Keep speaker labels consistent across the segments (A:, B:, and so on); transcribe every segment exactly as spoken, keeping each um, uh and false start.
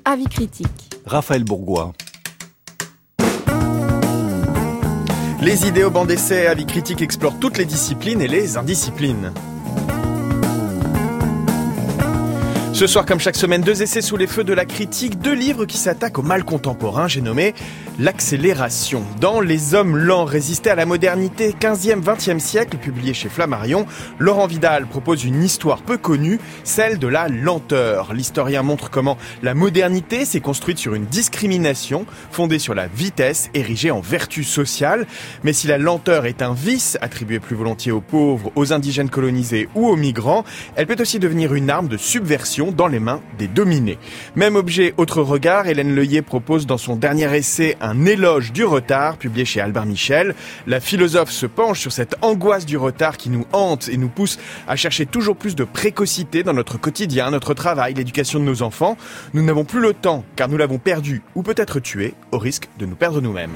A: Avis critique.
B: Raphaël Bourgois.
C: Les idées au banc d'essai, Avis critique explore toutes les disciplines et les indisciplines. Ce soir, comme chaque semaine, deux essais sous les feux de la critique, deux livres qui s'attaquent au mal contemporain, j'ai nommé L'accélération. Dans Les hommes lents résister à la modernité, quinzième vingtième siècle, publié chez Flammarion, Laurent Vidal propose une histoire peu connue, celle de la lenteur. L'historien montre comment la modernité s'est construite sur une discrimination fondée sur la vitesse, érigée en vertu sociale. Mais si la lenteur est un vice, attribué plus volontiers aux pauvres, aux indigènes colonisés ou aux migrants, elle peut aussi devenir une arme de subversion dans les mains des dominés. Même objet, autre regard, Hélène Leuillet propose dans son dernier essai un éloge du retard, publié chez Albin Michel. La philosophe se penche sur cette angoisse du retard qui nous hante et nous pousse à chercher toujours plus de précocité dans notre quotidien, notre travail, l'éducation de nos enfants. Nous n'avons plus le temps, car nous l'avons perdu ou peut-être tué, au risque de nous perdre nous-mêmes.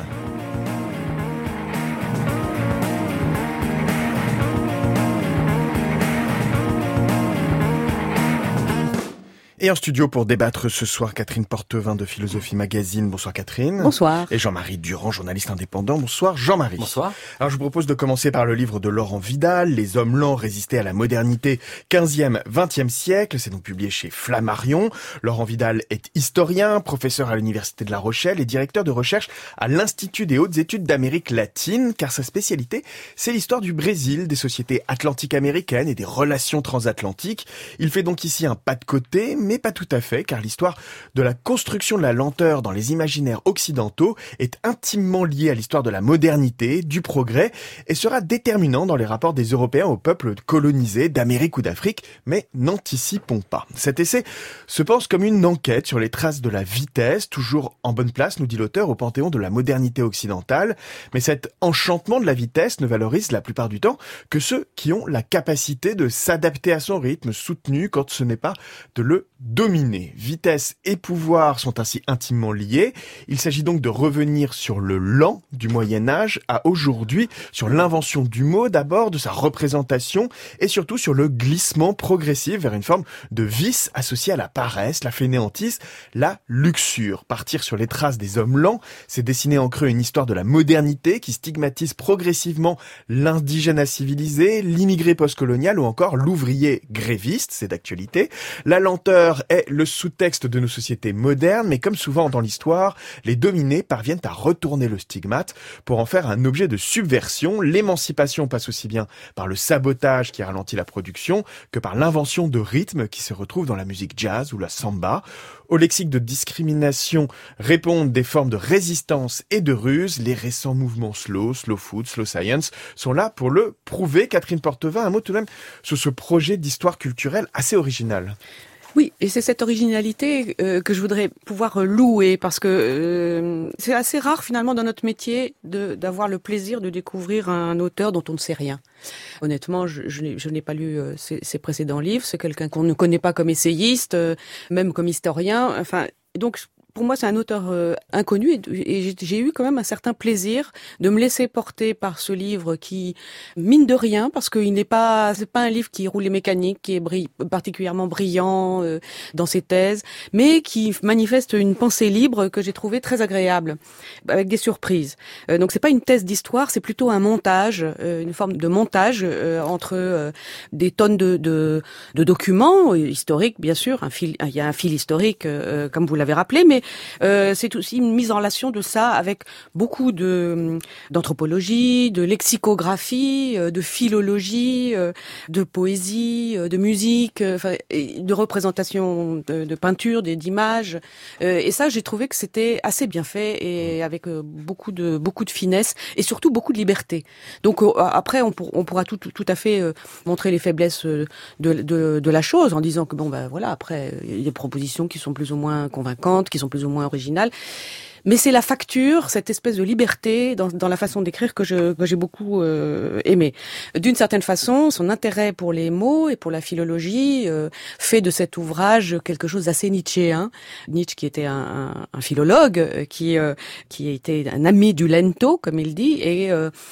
C: Et en studio pour débattre ce soir, Catherine Portevin de Philosophie Magazine. Bonsoir Catherine.
A: Bonsoir.
C: Et Jean-Marie Durand, journaliste indépendant. Bonsoir Jean-Marie.
D: Bonsoir.
C: Alors je vous propose de commencer par le livre de Laurent Vidal, Les hommes lents résister à la modernité, quinzième vingtième siècle. C'est donc publié chez Flammarion. Laurent Vidal est historien, professeur à l'Université de La Rochelle et directeur de recherche à l'Institut des hautes études d'Amérique latine, car sa spécialité, c'est l'histoire du Brésil, des sociétés atlantiques américaines et des relations transatlantiques. Il fait donc ici un pas de côté, mais pas tout à fait, car l'histoire de la construction de la lenteur dans les imaginaires occidentaux est intimement liée à l'histoire de la modernité, du progrès, et sera déterminant dans les rapports des Européens aux peuples colonisés d'Amérique ou d'Afrique, mais n'anticipons pas. Cet essai se pense comme une enquête sur les traces de la vitesse, toujours en bonne place, nous dit l'auteur, au panthéon de la modernité occidentale, mais cet enchantement de la vitesse ne valorise la plupart du temps que ceux qui ont la capacité de s'adapter à son rythme soutenu quand ce n'est pas de le dominer. Vitesse et pouvoir sont ainsi intimement liés. Il s'agit donc de revenir sur le lent du Moyen-Âge à aujourd'hui, sur l'invention du mot d'abord, de sa représentation et surtout sur le glissement progressif vers une forme de vice associé à la paresse, la fainéantise, la luxure. Partir sur les traces des hommes lents, c'est dessiner en creux une histoire de la modernité qui stigmatise progressivement l'indigène civilisé, l'immigré postcolonial ou encore l'ouvrier gréviste, c'est d'actualité. La lenteur est le sous-texte de nos sociétés modernes, mais comme souvent dans l'histoire, les dominés parviennent à retourner le stigmate pour en faire un objet de subversion. L'émancipation passe aussi bien par le sabotage qui ralentit la production que par l'invention de rythmes qui se retrouvent dans la musique jazz ou la samba. Au lexique de discrimination répondent des formes de résistance et de ruse. Les récents mouvements slow, slow food, slow science sont là pour le prouver. Catherine Portevin, un mot tout de même sur ce projet d'histoire culturelle assez original.
E: Oui, et c'est cette originalité euh, que je voudrais pouvoir euh, louer, parce que euh, c'est assez rare finalement dans notre métier de, d'avoir le plaisir de découvrir un auteur dont on ne sait rien. Honnêtement, je, je, n'ai, je n'ai pas lu euh, ses, ses précédents livres. C'est quelqu'un qu'on ne connaît pas comme essayiste, euh, même comme historien. Enfin, donc pour moi, c'est un auteur euh, inconnu et, et j'ai, j'ai eu quand même un certain plaisir de me laisser porter par ce livre qui, mine de rien, parce qu'il n'est pas, c'est pas un livre qui roule les mécaniques, qui est bri- particulièrement brillant euh, dans ses thèses, mais qui manifeste une pensée libre que j'ai trouvée très agréable, avec des surprises. Euh, donc c'est pas une thèse d'histoire, c'est plutôt un montage, euh, une forme de montage euh, entre euh, des tonnes de, de, de documents historiques, bien sûr. Un fil, il y a un fil historique, euh, comme vous l'avez rappelé, mais Euh, c'est aussi une mise en relation de ça avec beaucoup de d'anthropologie, de lexicographie, de philologie, de poésie, de musique, enfin, de représentation de, de peinture, d'images. Et ça, j'ai trouvé que c'était assez bien fait et avec beaucoup de beaucoup de finesse et surtout beaucoup de liberté. Donc après, on, pour, on pourra tout, tout tout à fait montrer les faiblesses de, de de la chose en disant que bon ben voilà, après il y a des propositions qui sont plus ou moins convaincantes, qui sont plus ou moins original. Mais c'est la facture, cette espèce de liberté dans, dans la façon d'écrire que, je, que j'ai beaucoup euh, aimé. D'une certaine façon, son intérêt pour les mots et pour la philologie euh, fait de cet ouvrage quelque chose d'assez nietzschéen. Nietzsche qui était un, un, un philologue, qui, euh, qui était un ami du lento, comme il dit, et... Euh,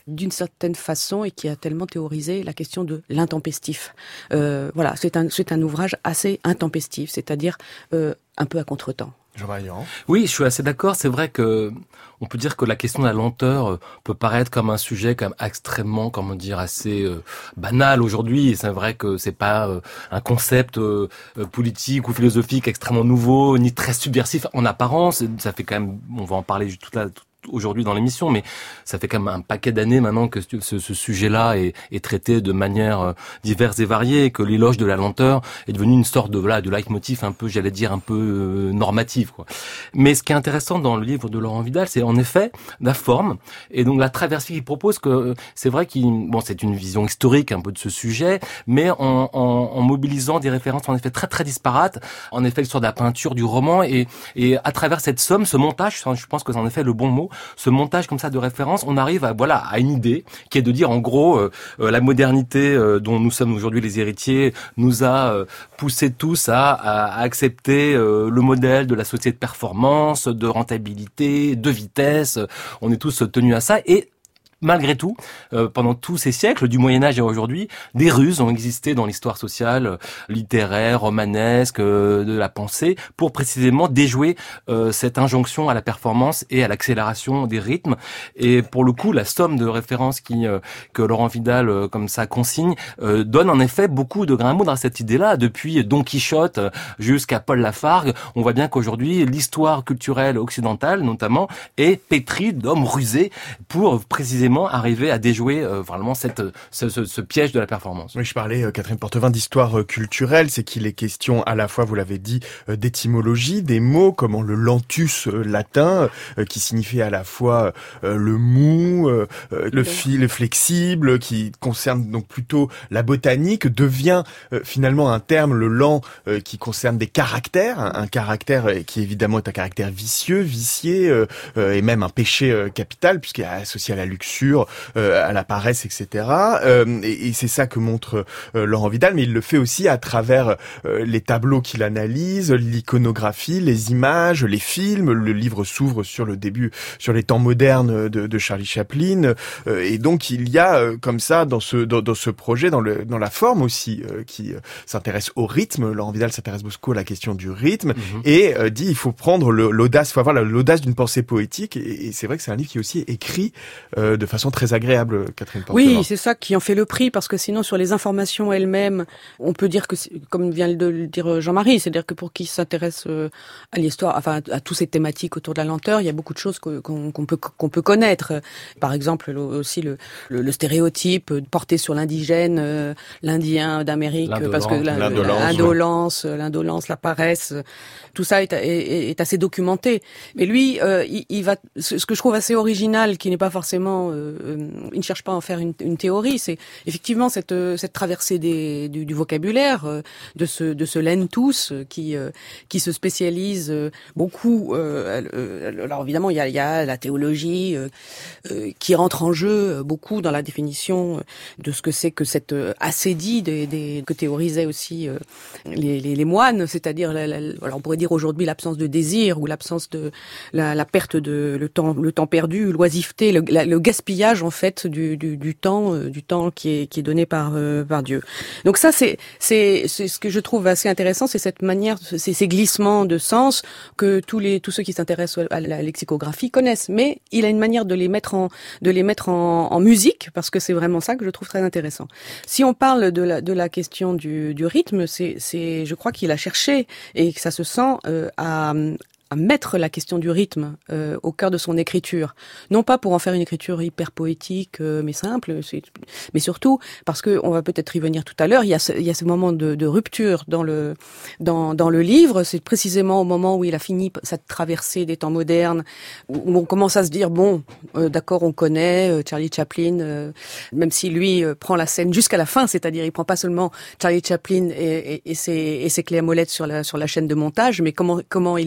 E: d'une certaine façon et qui a tellement théorisé la question de l'intempestif. Euh, voilà, c'est un, c'est un ouvrage assez intempestif, c'est-à-dire euh, un peu à contretemps.
A: Oui, je suis assez d'accord. C'est vrai que on peut dire que la question de la lenteur peut paraître comme un sujet quand même extrêmement, comment dire, assez euh, banal aujourd'hui. Et c'est vrai que c'est pas euh, un concept euh, politique ou philosophique extrêmement nouveau, ni très subversif en apparence. Ça fait quand même, on va en parler toute la toute aujourd'hui dans l'émission, mais ça fait quand même un paquet d'années maintenant que ce, ce sujet-là est, est traité de manière diverse et variée, et que l'éloge de la lenteur est devenu une sorte de voilà de leitmotiv un peu, j'allais dire un peu euh, normatif, quoi. Mais ce qui est intéressant dans le livre de Laurent Vidal, c'est en effet la forme et donc la traversée qu'il propose. Que c'est vrai qu'il bon, c'est une vision historique un peu de ce sujet, mais en, en, en mobilisant des références en effet très très disparates. En effet, l'histoire de la peinture, du roman, et et à travers cette somme, ce montage, je pense que c'est en effet le bon mot. Ce montage comme ça de références, on arrive à voilà à une idée qui est de dire en gros euh, euh, la modernité euh, dont nous sommes aujourd'hui les héritiers nous a euh, poussé tous à, à, à accepter euh, le modèle de la société de performance, de rentabilité, de vitesse. On est tous tenus à ça et malgré tout, euh, pendant tous ces siècles, du Moyen-Âge à aujourd'hui, des ruses ont existé dans l'histoire sociale, littéraire, romanesque, euh, de la pensée, pour précisément déjouer euh, cette injonction à la performance et à l'accélération des rythmes. Et pour le coup, la somme de références qui, euh, que Laurent Vidal, euh, comme ça, consigne, euh, donne en effet beaucoup de grains à moudre à cette idée-là. Depuis Don Quichotte jusqu'à Paul Lafargue, on voit bien qu'aujourd'hui, l'histoire culturelle occidentale, notamment, est pétrie d'hommes rusés pour précisément arriver à déjouer euh, vraiment cette, ce, ce, ce piège de la performance.
C: Oui, je parlais, euh, Catherine Portevin, d'histoire euh, culturelle. C'est qu'il est question à la fois, vous l'avez dit, euh, d'étymologie, des mots, comme le lentus euh, latin, euh, qui signifie à la fois euh, le mou, euh, le fil flexible, qui concerne donc plutôt la botanique, devient euh, finalement un terme, le lent, euh, qui concerne des caractères, un, un caractère euh, qui évidemment est un caractère vicieux, vicié, euh, euh, et même un péché euh, capital, puisqu'il est associé à la luxure, Euh, à la paresse, et cetera. Euh, et, et c'est ça que montre euh, Laurent Vidal, mais il le fait aussi à travers euh, les tableaux qu'il analyse, l'iconographie, les images, les films. Le livre s'ouvre sur le début, sur les temps modernes de, de Charlie Chaplin. Euh, et donc il y a euh, comme ça dans ce dans, dans ce projet, dans le dans la forme aussi, euh, qui euh, s'intéresse au rythme. Laurent Vidal s'intéresse beaucoup à la question du rythme mmh. et euh, dit il faut prendre le, l'audace, il faut avoir l'audace d'une pensée poétique. Et, et c'est vrai que c'est un livre qui est aussi écrit euh, de façon très agréable, Catherine Portevin.
E: Oui, c'est ça qui en fait le prix, parce que sinon, sur les informations elles-mêmes, on peut dire que, comme vient de le dire Jean-Marie, c'est-à-dire que pour qui s'intéresse à l'histoire, enfin à toutes ces thématiques autour de la lenteur, il y a beaucoup de choses qu'on, qu'on peut qu'on peut connaître. Par exemple, aussi le, le, le stéréotype porté sur l'indigène, euh, l'Indien d'Amérique, parce que la,
C: l'indolence,
E: l'indolence, ouais. l'indolence, la paresse, tout ça est, est, est assez documenté. Mais lui, euh, il, il va, ce que je trouve assez original, qui n'est pas forcément Euh, il ne cherche pas à en faire une, une théorie, c'est effectivement cette, cette traversée des, du, du vocabulaire, euh, de ce, de ce lentus qui, euh, qui se spécialise beaucoup. Euh, euh, alors évidemment, il y a, il y a la théologie euh, euh, qui rentre en jeu beaucoup dans la définition de ce que c'est que cette ascédie des, des, que théorisaient aussi euh, les, les, les moines, c'est-à-dire, la, la, alors on pourrait dire aujourd'hui l'absence de désir ou l'absence de la, la perte de le temps, le temps perdu, l'oisiveté, le, la, le gaspillage en fait du, du, du temps, euh, du temps qui est, qui est donné par, euh, par Dieu. Donc ça, c'est, c'est, c'est ce que je trouve assez intéressant, c'est cette manière, c'est ces glissements de sens que tous les, tous ceux qui s'intéressent à la lexicographie connaissent. Mais il a une manière de les mettre en, de les mettre en, en musique, parce que c'est vraiment ça que je trouve très intéressant. Si on parle de la, de la question du, du rythme, c'est, c'est, je crois qu'il a cherché et que ça se sent euh, à à mettre la question du rythme euh, au cœur de son écriture, non pas pour en faire une écriture hyper poétique euh, mais simple, c'est, mais surtout parce que on va peut-être y venir tout à l'heure. Il y a ce, il y a ce moment de, de rupture dans le dans dans le livre. C'est précisément au moment où il a fini cette traversée des temps modernes, où on commence à se dire bon, euh, d'accord, on connaît euh, Charlie Chaplin, euh, même si lui euh, prend la scène jusqu'à la fin, c'est-à-dire il prend pas seulement Charlie Chaplin et, et, et ses et ses clés à molette sur la sur la chaîne de montage, mais comment comment il euh,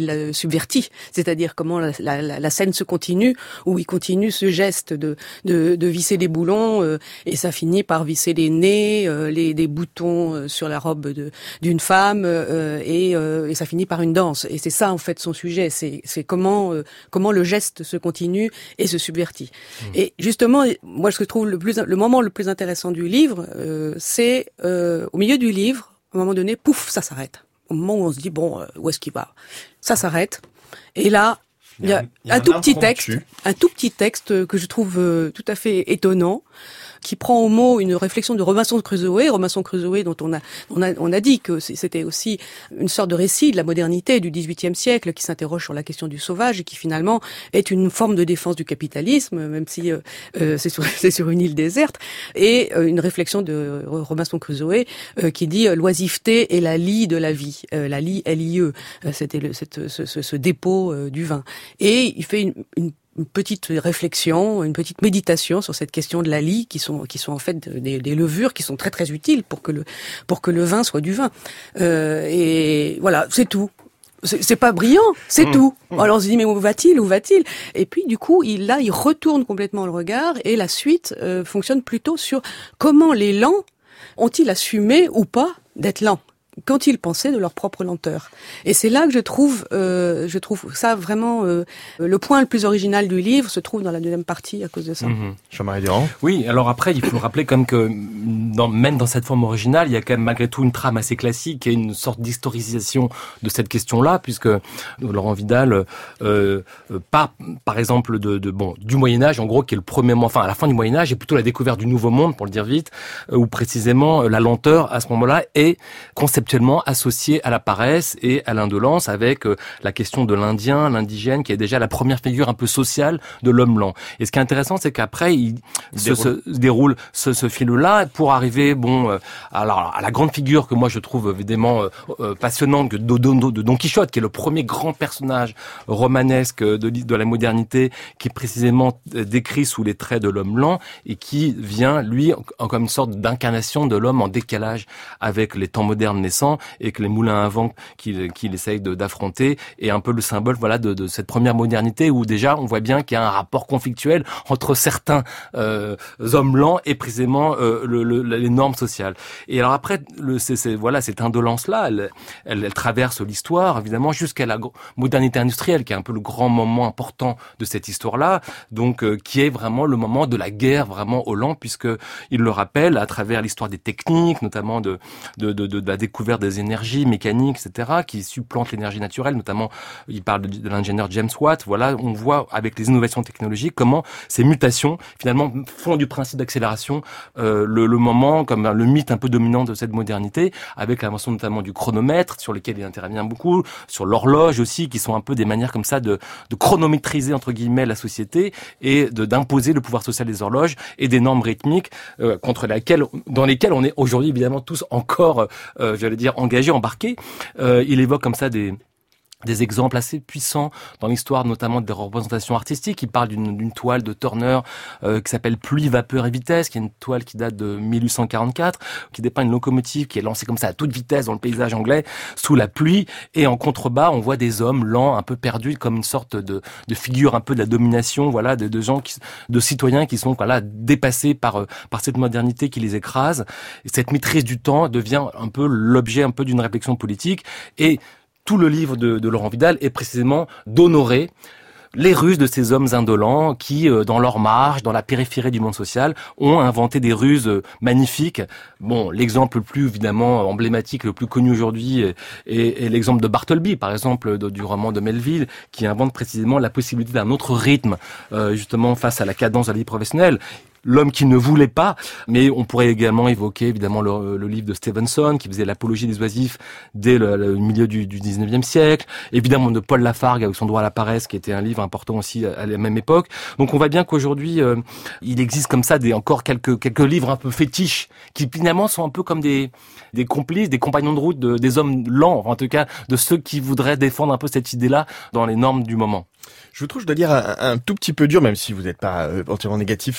E: subvertit, c'est-à-dire comment la, la, la scène se continue, où il continue ce geste de, de, de visser les boulons, euh, et ça finit par visser les nez, euh, les, des boutons euh, sur la robe de, d'une femme, euh, et, euh, et ça finit par une danse. Et c'est ça en fait son sujet, c'est, c'est comment, euh, comment le geste se continue et se subvertit. Mmh. Et justement, moi ce que je trouve le, plus, le moment le plus intéressant du livre, euh, c'est euh, au milieu du livre, à un moment donné, pouf, ça s'arrête. Au moment où on se dit, bon, euh, où est-ce qu'il va ? Ça s'arrête. Et là, il y a, il y a un, un tout petit texte, un tout petit texte que je trouve euh, tout à fait étonnant, qui prend au mot une réflexion de Robinson Crusoe, Robinson Crusoe dont on a, on a, on a dit que c'était aussi une sorte de récit de la modernité du dix-huitième siècle qui s'interroge sur la question du sauvage et qui finalement est une forme de défense du capitalisme, même si euh, c'est, sur, c'est sur une île déserte, et euh, une réflexion de Robinson Crusoe euh, qui dit euh, l'oisiveté est la lie de la vie, euh, la lie L I E, euh, c'était le, cette, ce, ce, ce dépôt euh, du vin. Et il fait une, une une petite réflexion, une petite méditation sur cette question de la lie, qui sont qui sont en fait des, des levures qui sont très très utiles pour que le pour que le vin soit du vin. Euh, et voilà, c'est tout. C'est, c'est pas brillant, c'est mmh. tout. Alors on se dit mais où va-t-il, où va-t-il ? Et puis du coup, il là, il retourne complètement le regard et la suite euh, fonctionne plutôt sur comment les lents ont-ils assumé ou pas d'être lents. Quand ils pensaient de leur propre lenteur. Et c'est là que je trouve, euh, je trouve ça vraiment euh, le point le plus original du livre se trouve dans la deuxième partie à cause de ça.
C: Mmh. Jean-Marie Durand.
A: Oui, alors après, il faut rappeler quand même que dans, même dans cette forme originale, il y a quand même malgré tout une trame assez classique et une sorte d'historisation de cette question-là, puisque Laurent Vidal euh, part, par exemple, de, de bon du Moyen Âge, en gros, qui est le premier moment, enfin à la fin du Moyen Âge, et plutôt la découverte du Nouveau Monde, pour le dire vite, où précisément la lenteur à ce moment-là est conceptuellement associé à la paresse et à l'indolence, avec euh, la question de l'Indien, l'indigène, qui est déjà la première figure un peu sociale de l'homme lent. Et ce qui est intéressant, c'est qu'après, il, il se, déroule, se, déroule ce, ce fil-là pour arriver, bon, euh, alors, à la grande figure que moi je trouve évidemment euh, euh, passionnante de, de, de, de Don Quichotte, qui est le premier grand personnage romanesque de, de la modernité, qui est précisément décrit sous les traits de l'homme lent et qui vient, lui, en, comme une sorte d'incarnation de l'homme en décalage avec les temps modernes naissants, et que les moulins à vent qu'il, qu'il essaye de, d'affronter est un peu le symbole, voilà, de, de cette première modernité où déjà on voit bien qu'il y a un rapport conflictuel entre certains euh, hommes lents et précisément euh, le, le, les normes sociales. Et alors après, le, c'est, c'est, voilà, cette indolence-là, elle, elle, elle traverse l'histoire évidemment jusqu'à la modernité industrielle, qui est un peu le grand moment important de cette histoire-là, donc euh, qui est vraiment le moment de la guerre vraiment au lent, puisque il le rappelle à travers l'histoire des techniques, notamment de de, de, de, de la découverte des énergies mécaniques, et cetera, qui supplantent l'énergie naturelle. Notamment, il parle de, de l'ingénieur James Watt. Voilà, on voit avec les innovations technologiques comment ces mutations finalement font du principe d'accélération euh, le, le moment comme le mythe un peu dominant de cette modernité, avec l'invention notamment du chronomètre sur lequel il intervient beaucoup, sur l'horloge aussi, qui sont un peu des manières comme ça de, de chronométriser entre guillemets la société et de d'imposer le pouvoir social des horloges et des normes rythmiques euh, contre laquelle, dans lesquelles on est aujourd'hui évidemment tous encore, euh, j'allais dire, engagés, embarqués. Euh, il évoque comme ça des des exemples assez puissants dans l'histoire, notamment des représentations artistiques. Il parle d'une, d'une toile de Turner euh, qui s'appelle Pluie, vapeur et vitesse, qui est une toile qui date de mille huit cent quarante-quatre, qui dépeint une locomotive qui est lancée comme ça à toute vitesse dans le paysage anglais, sous la pluie, et en contrebas, on voit des hommes lents, un peu perdus, comme une sorte de, de figure un peu de la domination, voilà, de, de gens, qui, de citoyens qui sont voilà dépassés par par cette modernité qui les écrase. Et cette maîtrise du temps devient un peu l'objet un peu d'une réflexion politique. Et tout le livre de, de Laurent Vidal est précisément d'honorer les ruses de ces hommes indolents qui, dans leur marge, dans la périphérie du monde social, ont inventé des ruses magnifiques. Bon, l'exemple le plus évidemment emblématique, le plus connu aujourd'hui, est, est, est l'exemple de Bartleby, par exemple, de, du roman de Melville, qui invente précisément la possibilité d'un autre rythme, euh, justement face à la cadence de la vie professionnelle. L'homme qui ne voulait pas, mais on pourrait également évoquer évidemment le, le livre de Stevenson qui faisait l'apologie des oisifs dès le, le milieu du, du dix-neuvième siècle, évidemment de Paul Lafargue avec son droit à la paresse qui était un livre important aussi à la même époque. Donc on voit bien qu'aujourd'hui euh, il existe comme ça des encore quelques quelques livres un peu fétiches qui finalement sont un peu comme des des complices, des compagnons de route de, des hommes lents, en tout cas de ceux qui voudraient défendre un peu cette idée-là dans les normes du moment.
C: Je vous trouve, je dois dire, un, un tout petit peu dur, même si vous n'êtes pas euh, entièrement négatif euh, sur ce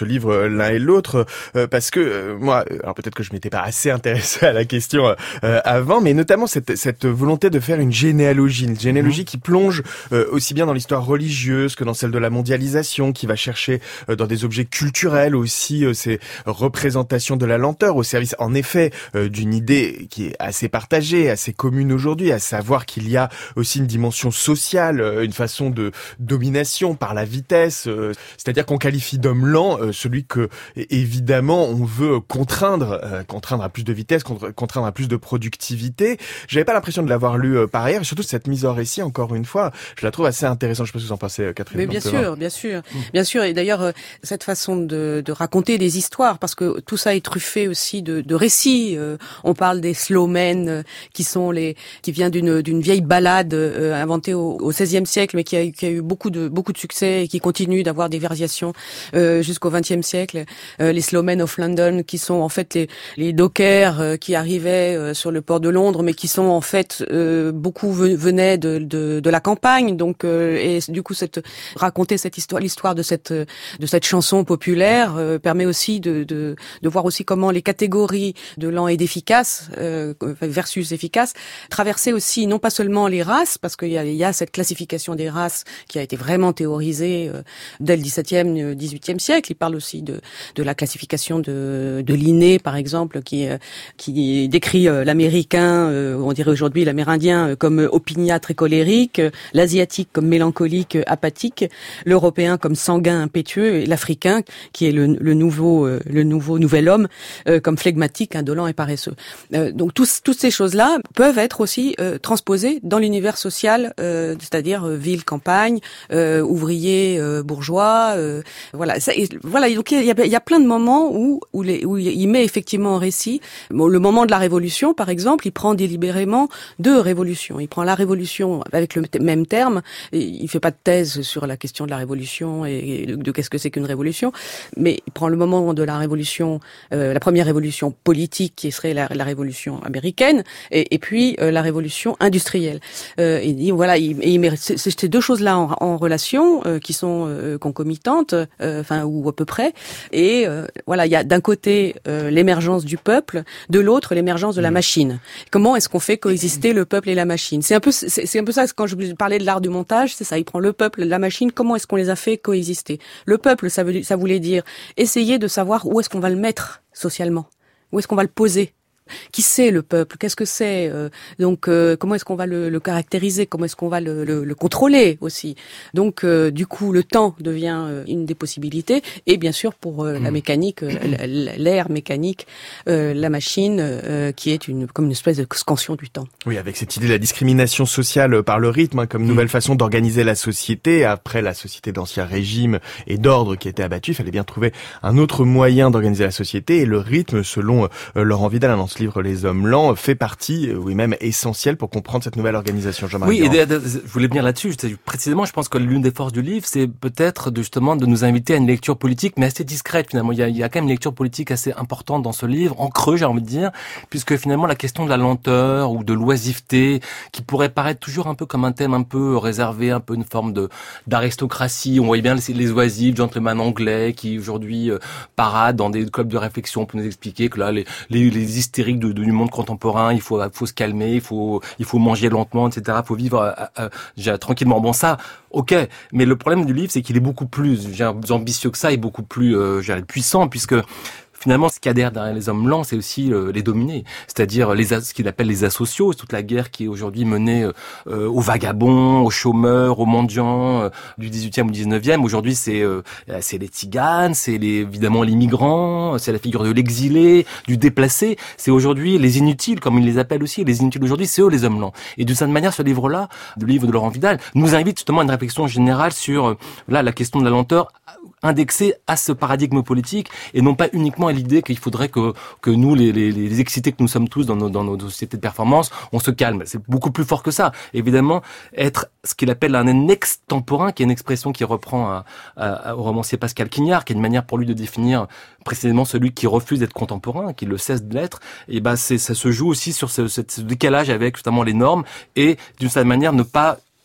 C: ce livre l'un et l'autre, euh, parce que euh, moi, alors peut-être que je m'étais pas assez intéressé à la question euh, avant, mais notamment cette, cette volonté de faire une généalogie, une généalogie mmh. qui plonge euh, aussi bien dans l'histoire religieuse que dans celle de la mondialisation, qui va chercher euh, dans des objets culturels aussi euh, ces représentations de la lenteur au service, en effet, euh, d'une idée qui est assez partagée, assez commune aujourd'hui, à savoir qu'il y a aussi une dimension sociale, euh, une façon de domination par la vitesse, euh, c'est-à-dire qu'on qualifie d'homme lent euh, celui que évidemment on veut contraindre, euh, contraindre à plus de vitesse, contraindre à plus de productivité. J'avais pas l'impression de l'avoir lu euh, par ailleurs, et surtout cette mise en récit, encore une fois, je la trouve assez intéressante. Je sais pas ce que vous en pensez, Catherine.
E: Mais bien sûr, bien sûr, mmh. bien sûr. Et d'ailleurs, euh, cette façon de, de raconter des histoires, parce que tout ça est truffé aussi de, de récits. Euh, on parle des slowmen, euh, qui sont les, qui vient d'une d'une vieille ballade euh, inventée au, au seizième siècle, mais qui a, qui a eu beaucoup de beaucoup de succès et qui continue d'avoir des variations euh, jusqu'au vingtième siècle. Euh, les slowmen of London, qui sont en fait les, les dockers euh, qui arrivaient euh, sur le port de Londres, mais qui sont en fait euh, beaucoup venaient de, de, de la campagne. Donc euh, et du coup, cette raconter cette histoire, l'histoire de cette de cette chanson populaire euh, permet aussi de, de de voir aussi comment les catégories de lent et d'efficace euh, versus efficace traversaient aussi non pas seulement les races, parce qu'il y a, il y a cette classification des races qui a été vraiment théorisée euh, dès le dix-septième, dix-huitième siècle. Il parle aussi de de la classification de de Linné, par exemple, qui euh, qui décrit euh, l'américain, euh, on dirait aujourd'hui l'amérindien, euh, comme opiniâtre et colérique, euh, l'asiatique comme mélancolique, euh, apathique, l'européen comme sanguin, impétueux, et l'africain, qui est le, le nouveau euh, le nouveau nouvel homme, euh, comme flegmatique, indolent et paresseux. Euh, donc tous, toutes ces choses-là peuvent être aussi euh, transposées dans l'univers social, euh, c'est-à-dire euh, ville, campagne, euh, ouvrier, euh, bourgeois, euh, voilà. Ça, et, voilà. Donc il y a, il y a plein de moments où où, les, où il met effectivement en récit. Bon, le moment de la Révolution, par exemple, il prend délibérément deux révolutions. Il prend la Révolution avec le même terme. Et il fait pas de thèse sur la question de la Révolution et de, de qu'est-ce que c'est qu'une révolution, mais il prend le moment de la Révolution, euh, la première révolution politique qui serait la, la Révolution américaine, et, et puis euh, la Révolution industrielle. Euh, et il dit voilà, il, il met c'est, c'est ces deux choses-là en, en relation euh, qui sont euh, concomitantes, euh, enfin ou à peu près. Et euh, voilà, il y a d'un côté euh, l'émergence du peuple, de l'autre l'émergence de la machine. Comment est-ce qu'on fait coexister le peuple et la machine? C'est un peu, c'est, c'est un peu ça quand je parlais de l'art du montage, c'est ça. Il prend le peuple, la machine. Comment est-ce qu'on les a fait coexister? Le peuple, ça veut, ça voulait dire essayer de savoir où est-ce qu'on va le mettre socialement, où est-ce qu'on va le poser. Qui c'est le peuple? Qu'est-ce que c'est? euh, Donc, euh, comment est-ce qu'on va le, le caractériser? Comment est-ce qu'on va le, le, le contrôler aussi? Donc, euh, du coup, le temps devient euh, une des possibilités. Et bien sûr, pour euh, la mécanique, euh, l'air mécanique, euh, la machine, euh, qui est une comme une espèce de scansion du temps.
C: Oui, avec cette idée de la discrimination sociale par le rythme, hein, comme nouvelle façon d'organiser la société. Après la société d'Ancien Régime et d'ordre qui était abattue, il fallait bien trouver un autre moyen d'organiser la société. Et le rythme, selon euh, Laurent Vidal, dans ce livre Les Hommes lents, fait partie, oui même essentiel pour comprendre cette nouvelle organisation. Jean-Marie
A: Oui, et je voulais venir là-dessus. Précisément, je pense que l'une des forces du livre, c'est peut-être de, justement de nous inviter à une lecture politique, mais assez discrète finalement. Il y a, il y a quand même une lecture politique assez importante dans ce livre, en creux j'ai envie de dire, puisque finalement la question de la lenteur ou de l'oisiveté, qui pourrait paraître toujours un peu comme un thème un peu réservé, un peu une forme de d'aristocratie. On voyait bien les, les oisifs, gentlemen anglais, qui aujourd'hui euh, paradent dans des clubs de réflexion pour nous expliquer que là, les, les, les hystériques de, de, du monde contemporain, il faut, faut se calmer, il faut, il faut manger lentement, et cetera. Il faut vivre euh, euh, tranquillement. Bon, ça, ok. Mais le problème du livre, c'est qu'il est beaucoup plus ambitieux que ça et beaucoup plus euh, puissant, puisque finalement, ce qu'il y a derrière les hommes lents, c'est aussi euh, les dominés, c'est-à-dire les ce qu'il appelle les asociaux, toute la guerre qui est aujourd'hui menée euh, aux vagabonds, aux chômeurs, aux mendiants euh, du dix-huitième ou dix-neuvième. Aujourd'hui, c'est euh, c'est les tziganes, c'est les, évidemment les migrants, c'est la figure de l'exilé, du déplacé. C'est aujourd'hui les inutiles, comme ils les appellent aussi. Les inutiles aujourd'hui, c'est eux les hommes lents. Et d'une certaine manière, ce livre-là, le livre de Laurent Vidal, nous invite justement à une réflexion générale sur euh, là la question de la lenteur indexée à ce paradigme politique et non pas uniquement à l'idée qu'il faudrait que que nous, les, les, les excités que nous sommes tous dans nos, dans nos sociétés de performance, on se calme. C'est beaucoup plus fort que ça. Évidemment, être ce qu'il appelle un extemporain, qui est une expression qui reprend à, à, au romancier Pascal Quignard, qui est une manière pour lui de définir précisément celui qui refuse d'être contemporain, qui le cesse de l'être. Et ben, c'est, ça se joue aussi sur ce, ce, ce décalage avec justement les normes et d'une certaine manière ne pas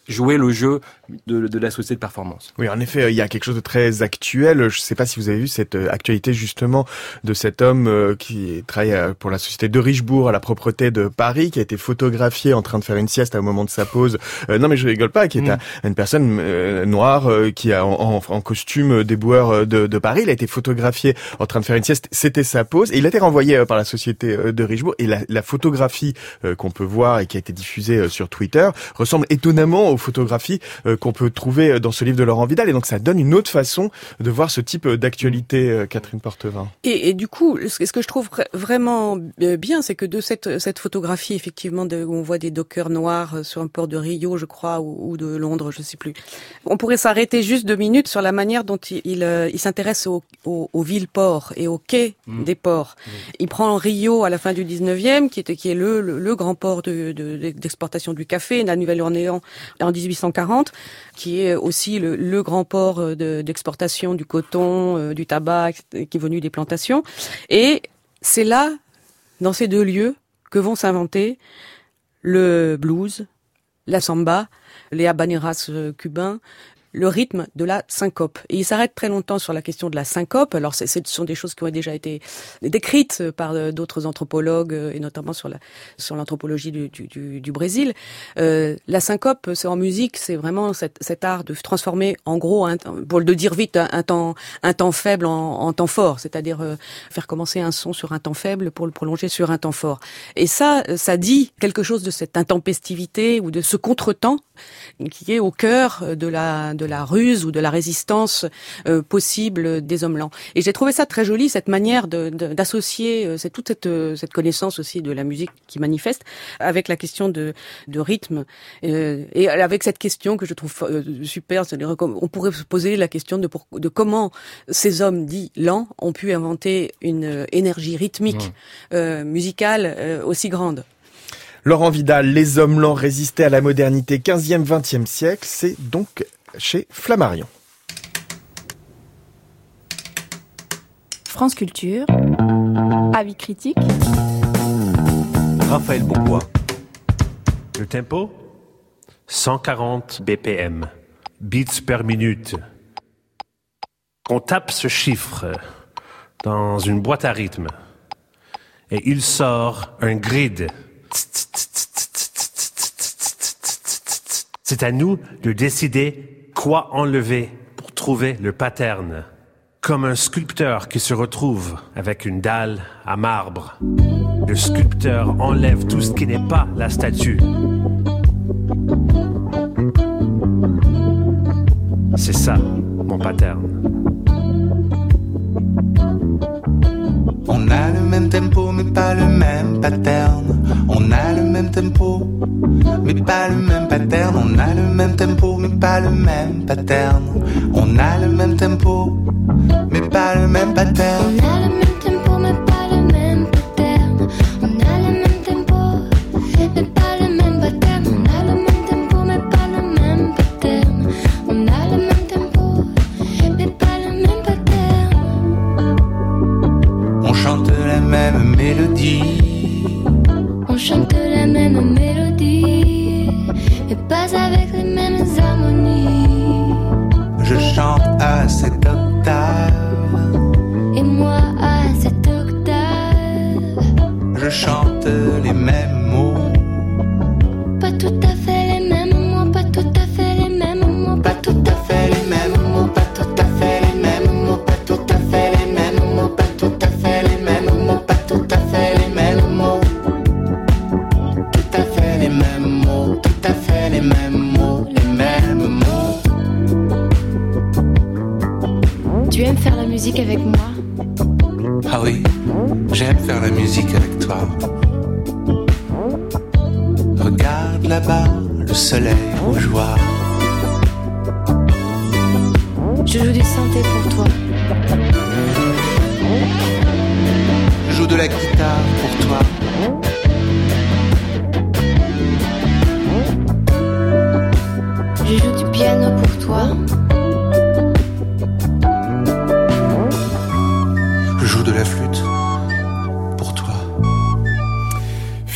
A: jouer le jeu de, de la société de performance.
C: Oui, en effet, il y a quelque chose de très actuel. Je ne sais pas si vous avez vu cette actualité justement de cet homme qui travaille pour la société de Richebourg à la propreté de Paris, qui a été photographié en train de faire une sieste au moment de sa pause. Euh, non, mais je rigole pas, qui est mmh. une personne euh, noire euh, qui a en, en, en costume d'éboueur de, de Paris. Il a été photographié en train de faire une sieste. C'était sa pause. Et il a été renvoyé euh, par la société euh, de Richebourg. Et la, la photographie euh, qu'on peut voir et qui a été diffusée euh, sur Twitter ressemble étonnamment aux photographies euh, qu'on peut trouver dans ce livre de Laurent Vidal. Et donc, ça donne une autre façon de voir ce type d'actualité, euh, Catherine Portevin.
E: Et, et du coup, ce que je trouve vraiment bien, c'est que de cette, cette photographie, effectivement, de, où on voit des dockers noirs sur un port de Rio, je crois, ou, ou de Londres, je sais plus. On pourrait s'arrêter juste deux minutes sur la manière dont il, il, il s'intéresse aux, aux, aux villes-ports et aux quais mmh. des ports. Mmh. Il prend Rio à la fin du dix-neuvième, qui est, qui est le, le, le grand port de, de, d'exportation du café, la Nouvelle-Orléans en dix-huit cent quarante, qui est aussi le, le grand port de, d'exportation du coton, euh, du tabac, qui est venu des plantations. Et c'est là, dans ces deux lieux, que vont s'inventer le blues, la samba, les habaneras cubains, le rythme de la syncope. Et il s'arrête très longtemps sur la question de la syncope. Alors, c'est, ce sont des choses qui ont déjà été décrites par d'autres anthropologues, et notamment sur la sur l'anthropologie du, du, du Brésil. Euh, la syncope, c'est en musique, c'est vraiment cet, cet art de transformer, en gros, un, pour le dire vite, un, un temps un temps faible en, en temps fort, c'est-à-dire euh, faire commencer un son sur un temps faible pour le prolonger sur un temps fort. Et ça, ça dit quelque chose de cette intempestivité ou de ce contretemps qui est au cœur de la de la ruse ou de la résistance euh, possible des hommes blancs. Et j'ai trouvé ça très joli, cette manière de, de, d'associer euh, c'est toute cette, cette connaissance aussi de la musique qui manifeste avec la question de, de rythme euh, et avec cette question que je trouve euh, super, c'est-à-dire on pourrait se poser la question de, pour, de comment ces hommes dits lents ont pu inventer une euh, énergie rythmique euh, musicale euh, aussi grande.
C: Laurent Vidal, Les hommes lents résistaient à la modernité quinzième vingtième siècle, c'est donc chez Flammarion.
B: France Culture, avis critique.
D: Raphaël Bourgois. Le tempo, cent quarante B P M, beats per minute. On tape ce chiffre dans une boîte à rythme et il sort un grid. C'est à nous de décider quoi enlever pour trouver le pattern. Comme un sculpteur qui se retrouve avec une dalle à marbre. Le sculpteur enlève tout ce qui n'est pas la statue. C'est ça, mon pattern.
F: On a le même tempo mais pas le même pattern. On a le même tempo mais pas le même pattern. On a le même tempo mais pas le même pattern. On a le même tempo mais pas le même pattern.
G: On a le même tempo mais pas le même pattern. On a le même tempo mais pas le même pattern. On a le même tempo mais pas le même pattern. On a le même tempo mais pas le même pattern.
F: On chante la même mélodie.
G: On chante la même mélodie, mais pas avec les mêmes harmonies.
F: Je chante à cette octave,
G: et moi à cette octave.
F: Je chante les mêmes mots,
G: pas tout à fait les mêmes mots, pas tout à fait les mêmes mots,
F: pas tout à fait les mêmes mots, pas tout à fait les mêmes mots, pas tout à fait les mêmes mots, pas tout à fait les mêmes mots, pas tout à fait les mêmes mots. Tout à fait les mêmes mots, tout à fait les mêmes mots, les mêmes mots.
G: Tu aimes faire la musique avec moi?
F: Ah oui, j'aime faire la musique avec toi. Regarde là-bas, le soleil rougeoir.
G: Je joue du synthé pour toi.
F: Je joue de la guitare pour toi.
G: Je joue du piano pour toi.
F: Je joue de la flûte pour toi.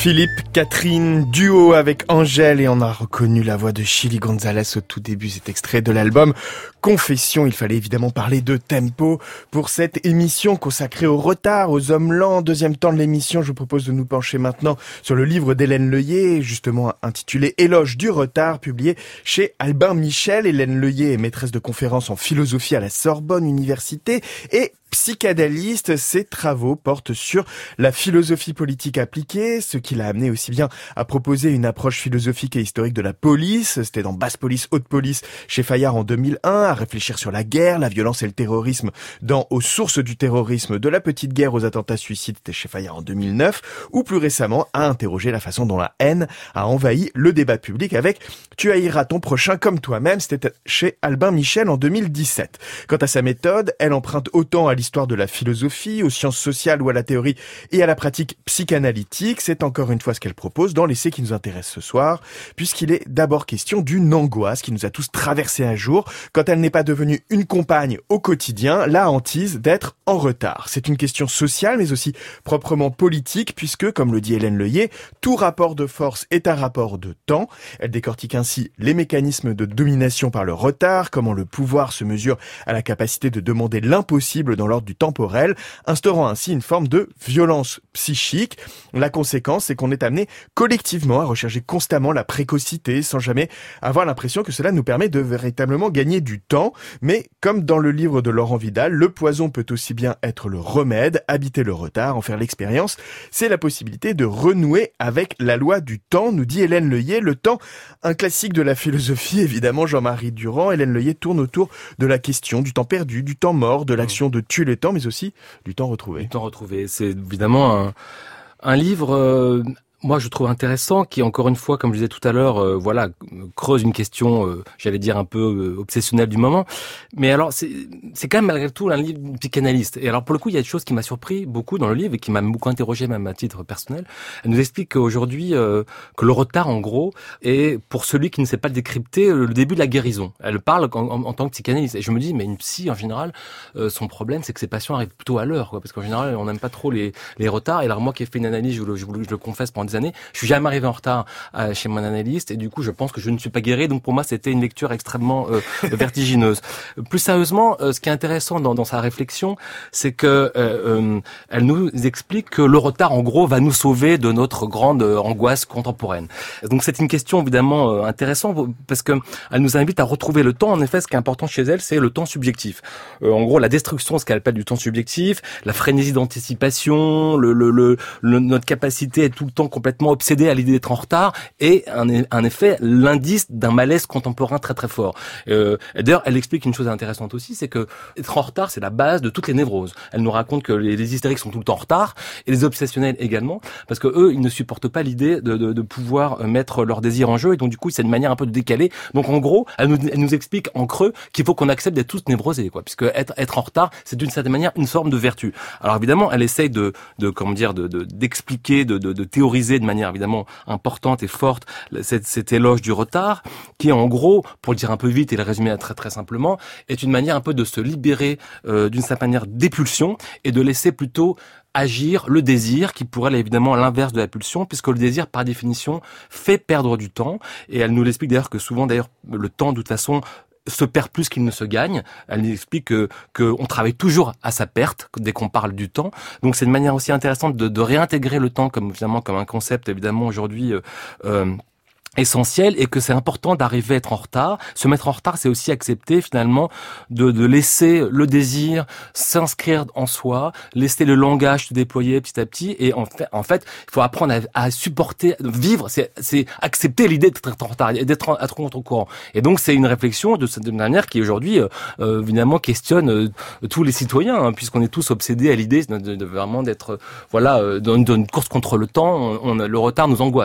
C: Philippe, Catherine, duo avec Angèle, et on a reconnu la voix de Chili Gonzalez au tout début, cet extrait de l'album Confession. Il fallait évidemment parler de tempo pour cette émission consacrée au retard, aux hommes lents. Deuxième temps de l'émission, je vous propose de nous pencher maintenant sur le livre d'Hélène Leuillet, justement intitulé Éloge du retard, publié chez Albin Michel. Hélène Leuillet est maîtresse de conférences en philosophie à la Sorbonne Université et psychanalyste. Ses travaux portent sur la philosophie politique appliquée, ce qui l'a amené aussi bien à proposer une approche philosophique et historique de la police, c'était dans Basse Police, Haute Police chez Fayard en deux mille un, à réfléchir sur la guerre, la violence et le terrorisme dans Aux sources du terrorisme, de la petite guerre aux attentats suicides, c'était chez Fayard en deux mille neuf, ou plus récemment à interroger la façon dont la haine a envahi le débat public avec Tu haïras ton prochain comme toi-même, c'était chez Albin Michel en deux mille dix-sept. Quant à sa méthode, elle emprunte autant à l'histoire de la philosophie, aux sciences sociales ou à la théorie et à la pratique psychanalytique. C'est encore une fois ce qu'elle propose dans l'essai qui nous intéresse ce soir, puisqu'il est d'abord question d'une angoisse qui nous a tous traversé un jour, quand elle n'est pas devenue une compagne au quotidien, la hantise d'être en retard. C'est une question sociale, mais aussi proprement politique, puisque, comme le dit Hélène Leuillet, tout rapport de force est un rapport de temps. Elle décortique ainsi les mécanismes de domination par le retard, comment le pouvoir se mesure à la capacité de demander l'impossible dans l'ordre du temporel, instaurant ainsi une forme de violence psychique. La conséquence, c'est qu'on est amené collectivement à rechercher constamment la précocité, sans jamais avoir l'impression que cela nous permet de véritablement gagner du temps. Mais comme dans le livre de Laurent Vidal, le poison peut aussi bien être le remède, habiter le retard, en faire l'expérience. C'est la possibilité de renouer avec la loi du temps, nous dit Hélène Leuillet. Le temps, un classique de la philosophie, évidemment, Jean-Marie Durand. Hélène Leuillet tourne autour de la question du temps perdu, du temps mort, de l'action de tuer le temps, mais aussi du temps retrouvé.
A: Du temps retrouvé, c'est évidemment un, un livre... Euh... Moi, je trouve intéressant qui, encore une fois, comme je disais tout à l'heure, euh, voilà, creuse une question, euh, j'allais dire un peu euh, obsessionnelle du moment. Mais alors, c'est, c'est quand même malgré tout un livre psychanalyste. Et alors, pour le coup, il y a des choses qui m'a surpris beaucoup dans le livre et qui m'a beaucoup interrogé, même à titre personnel. Elle nous explique qu'aujourd'hui, euh, que le retard, en gros, est, pour celui qui ne sait pas le décrypter, le début de la guérison. Elle parle en, en, en tant que psychanalyste. Et je me dis, mais une psy, en général, euh, son problème, c'est que ses patients arrivent plutôt à l'heure, quoi. Parce qu'en général, on n'aime pas trop les, les retards. Et alors, moi qui ai fait une analyse, je, je, je, je le confesse pendant années. Je suis jamais arrivé en retard euh, chez mon analyste et du coup je pense que je ne suis pas guéri, donc pour moi c'était une lecture extrêmement euh, vertigineuse. Plus sérieusement, euh, ce qui est intéressant dans, dans sa réflexion, c'est que euh, euh, elle nous explique que le retard en gros va nous sauver de notre grande euh, angoisse contemporaine. Donc c'est une question évidemment euh, intéressante parce que elle nous invite à retrouver le temps. En effet, ce qui est important chez elle, c'est le temps subjectif. Euh, en gros, la destruction, ce qu'elle appelle du temps subjectif, la frénésie d'anticipation, le, le, le, le notre capacité à être tout le temps complètement obsédé à l'idée d'être en retard est en, en effet l'indice d'un malaise contemporain très très fort. Euh, d'ailleurs, elle explique une chose intéressante aussi, c'est que être en retard, c'est la base de toutes les névroses. Elle nous raconte que les, les hystériques sont tout le temps en retard et les obsessionnels également, parce que eux, ils ne supportent pas l'idée de, de, de pouvoir mettre leur désir en jeu et donc du coup, c'est une manière un peu de décaler. Donc en gros, elle nous, elle nous explique en creux qu'il faut qu'on accepte d'être tous névrosés, quoi, puisque être, être en retard, c'est d'une certaine manière une forme de vertu. Alors évidemment, elle essaye de, de comment dire, de, de d'expliquer, de, de, de théoriser de manière évidemment importante et forte cet, cet éloge du retard qui en gros, pour le dire un peu vite et le résumer très très simplement, est une manière un peu de se libérer euh, d'une certaine manière des pulsions et de laisser plutôt agir le désir qui pourrait aller évidemment à l'inverse de la pulsion puisque le désir par définition fait perdre du temps et elle nous l'explique d'ailleurs que souvent d'ailleurs le temps de toute façon se perd plus qu'il ne se gagne. Elle nous explique que qu'on travaille toujours à sa perte dès qu'on parle du temps. Donc c'est une manière aussi intéressante de, de réintégrer le temps comme évidemment comme un concept évidemment aujourd'hui euh, euh, essentiel et que c'est important d'arriver à être en retard. Se mettre en retard, c'est aussi accepter finalement de, de laisser le désir s'inscrire en soi, laisser le langage se déployer petit à petit et en fait, en fait il faut apprendre à, à supporter, vivre, c'est, c'est accepter l'idée d'être en retard, d'être à contre-courant. Et donc c'est une réflexion de cette manière qui aujourd'hui euh, évidemment questionne euh, tous les citoyens hein, puisqu'on est tous obsédés à l'idée de, de, de vraiment d'être euh, voilà euh, dans, dans une course contre le temps, on, on, le retard nous angoisse.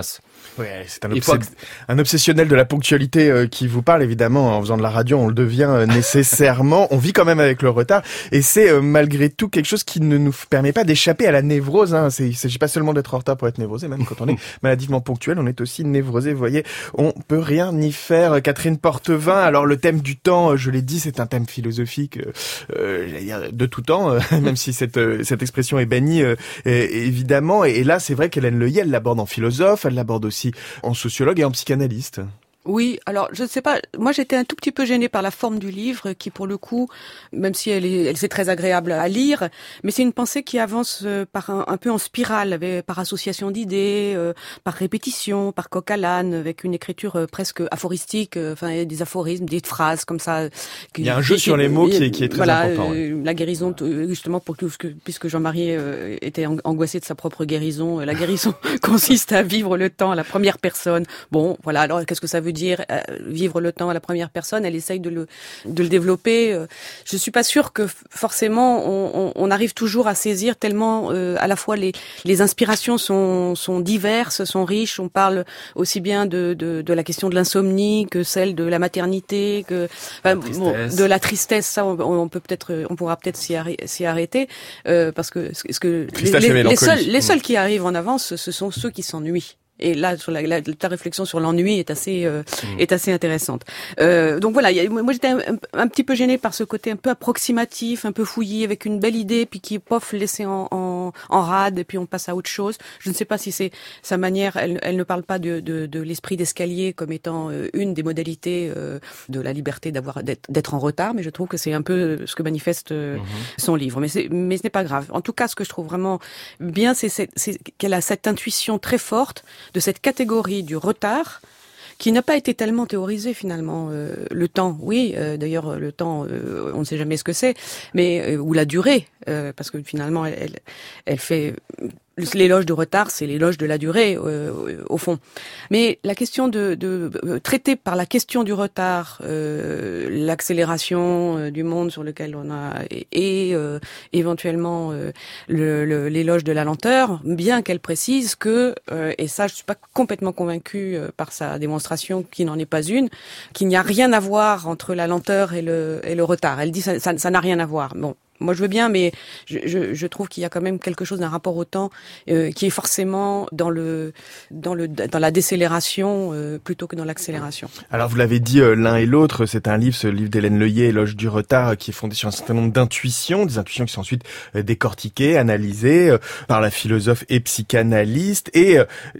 C: Ouais, c'est un,
A: Il faut
C: obsé- un obsessionnel de la ponctualité euh, qui vous parle, évidemment. En faisant de la radio, on le devient euh, nécessairement. On vit quand même avec le retard. Et c'est euh, malgré tout quelque chose qui ne nous permet pas d'échapper à la névrose. Hein. C'est, il ne s'agit pas seulement d'être en retard pour être névrosé. Même quand on est maladivement ponctuel, on est aussi névrosé. Vous voyez, on peut rien y faire. Catherine Portevin, alors le thème du temps, je l'ai dit, c'est un thème philosophique euh, j'allais dire, de tout temps, euh, même si cette, euh, cette expression est bannie, euh, et, évidemment. Et, et là, c'est vrai qu'Hélène Leuillet, elle l'aborde en philosophe, elle l'aborde aussi en sociologue et en psychanalyste.
E: Oui, alors je ne sais pas, moi j'étais un tout petit peu gênée par la forme du livre qui pour le coup, même si elle est, elle c'est très agréable à lire, mais c'est une pensée qui avance par un, un peu en spirale, avec, par association d'idées, euh, par répétition, par coq à l'âne, avec une écriture presque aphoristique, euh, enfin des aphorismes, des phrases comme ça. Qui,
C: Il y a un jeu
E: qui,
C: sur les mots qui est, qui est très
E: voilà,
C: important.
E: Euh,
C: ouais.
E: La guérison, justement pour tout ce que, puisque Jean-Marie euh, était angoissé de sa propre guérison, la guérison consiste à vivre le temps à la première personne. Bon, voilà. Alors qu'est-ce que ça veut dire euh, vivre le temps à la première personne? Elle essaye de le de le développer. Euh, je suis pas sûre que forcément on, on, on arrive toujours à saisir tellement euh, à la fois les les inspirations sont sont diverses, sont riches. On parle aussi bien de de, de la question de l'insomnie que celle de la maternité, que enfin, bon, de la tristesse. Ça, on, on peut peut-être, on pourra peut-être s'y, arrê- s'y arrêter euh, parce que ce que les, les, les seuls les seuls qui arrivent en avance, ce sont ceux qui s'ennuient. Et là, sur la, la, ta réflexion sur l'ennui est assez euh, mmh. est assez intéressante. Euh, donc voilà, y a, moi j'étais un, un, un petit peu gênée par ce côté un peu approximatif, un peu fouillis, avec une belle idée, puis qui pof laissé en, en, en rade, et puis on passe à autre chose. Je ne sais pas si c'est sa manière. Elle, elle ne parle pas de, de, de l'esprit d'escalier comme étant euh, une des modalités euh, de la liberté d'avoir d'être, d'être en retard, mais je trouve que c'est un peu ce que manifeste euh, mmh. son livre. Mais c'est mais ce n'est pas grave. En tout cas, ce que je trouve vraiment bien, c'est, c'est, c'est qu'elle a cette intuition très forte de cette catégorie du retard qui n'a pas été tellement théorisée finalement. Euh, le temps, oui, euh, d'ailleurs le temps, euh, on ne sait jamais ce que c'est, mais euh, ou la durée, euh, parce que finalement elle, elle, elle fait l'éloge du retard, c'est l'éloge de la durée euh, au fond. Mais la question de, de euh, traiter par la question du retard, euh, l'accélération euh, du monde sur lequel on a et, et euh, éventuellement euh, le, le, l'éloge de la lenteur, bien qu'elle précise que euh, et ça je suis pas complètement convaincue euh, par sa démonstration qui n'en est pas une, qu'il n'y a rien à voir entre la lenteur et le et le retard. Elle dit ça, ça, ça n'a rien à voir. Bon. Moi, je veux bien, mais je, je, je trouve qu'il y a quand même quelque chose d'un rapport au temps euh, qui est forcément dans le dans le dans la décélération euh, plutôt que dans l'accélération.
C: Alors, vous l'avez dit euh, l'un et l'autre, c'est un livre, ce livre d'Hélène Leuillet, Éloge du retard, euh, qui est fondé sur un certain nombre d'intuitions, des intuitions qui sont ensuite euh, décortiquées, analysées euh, par la philosophe et psychanalyste. Et euh,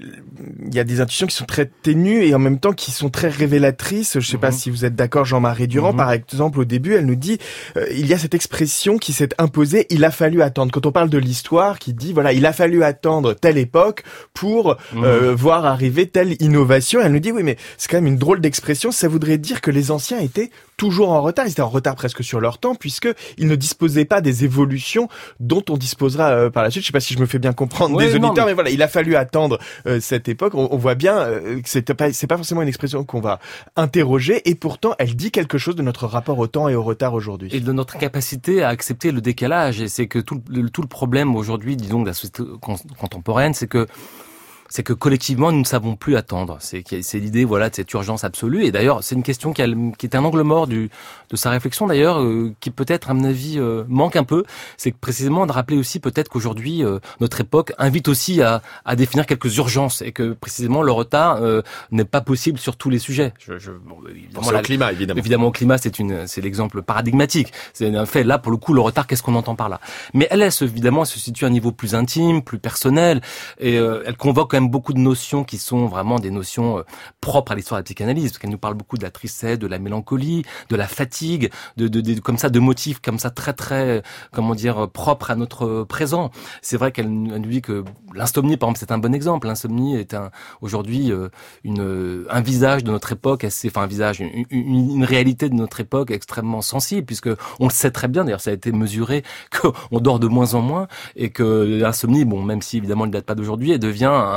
C: il y a des intuitions qui sont très ténues et en même temps qui sont très révélatrices. Je ne sais mmh. pas si vous êtes d'accord, Jean-Marie Durand. Mmh. Par exemple, au début, elle nous dit euh, il y a cette expression qui s'est imposée, il a fallu attendre. Quand on parle de l'histoire, qui dit voilà, il a fallu attendre telle époque pour mmh. euh, voir arriver telle innovation. Elle nous dit oui, mais c'est quand même une drôle d'expression. Ça voudrait dire que les anciens étaient toujours en retard. Ils étaient en retard presque sur leur temps puisque ils ne disposaient pas des évolutions dont on disposera euh, par la suite. Je sais pas si je me fais bien comprendre ouais, des non, auditeurs, mais... mais voilà, il a fallu attendre euh, cette époque. On, on voit bien euh, que c'est pas c'est pas forcément une expression qu'on va interroger et pourtant elle dit quelque chose de notre rapport au temps et au retard aujourd'hui.
A: Et de notre capacité à accepter le décalage. Et c'est que tout le, tout le problème aujourd'hui, disons, de la société contemporaine, c'est que c'est que collectivement nous ne savons plus attendre. C'est, c'est l'idée, voilà, de cette urgence absolue. Et d'ailleurs, c'est une question qui, a, qui est un angle mort du, de sa réflexion d'ailleurs, euh, qui peut-être, à mon avis, euh, manque un peu. C'est que précisément de rappeler aussi peut-être qu'aujourd'hui, euh, notre époque invite aussi à, à définir quelques urgences et que précisément le retard euh, n'est pas possible sur tous les sujets. Je, je, bon,
C: évidemment, le climat, évidemment.
A: Évidemment, le climat, c'est une, c'est l'exemple paradigmatique. C'est un fait. Là, pour le coup, le retard, qu'est-ce qu'on entend par là? Mais elle, elle évidemment, elle se situe à un niveau plus intime, plus personnel, et euh, elle convoque quand même beaucoup de notions qui sont vraiment des notions euh, propres à l'histoire de la psychanalyse, parce qu'elle nous parle beaucoup de la tristesse, de la mélancolie, de la fatigue, de, de, de comme ça, de motifs comme ça très très, comment dire, propres à notre présent. C'est vrai qu'elle nous dit que l'insomnie, par exemple, c'est un bon exemple. L'insomnie est un aujourd'hui euh, une un visage de notre époque, assez, enfin un visage, une, une, une réalité de notre époque extrêmement sensible, puisque on le sait très bien. D'ailleurs, ça a été mesuré qu'on dort de moins en moins et que l'insomnie, bon, même si évidemment elle ne date pas d'aujourd'hui, elle devient un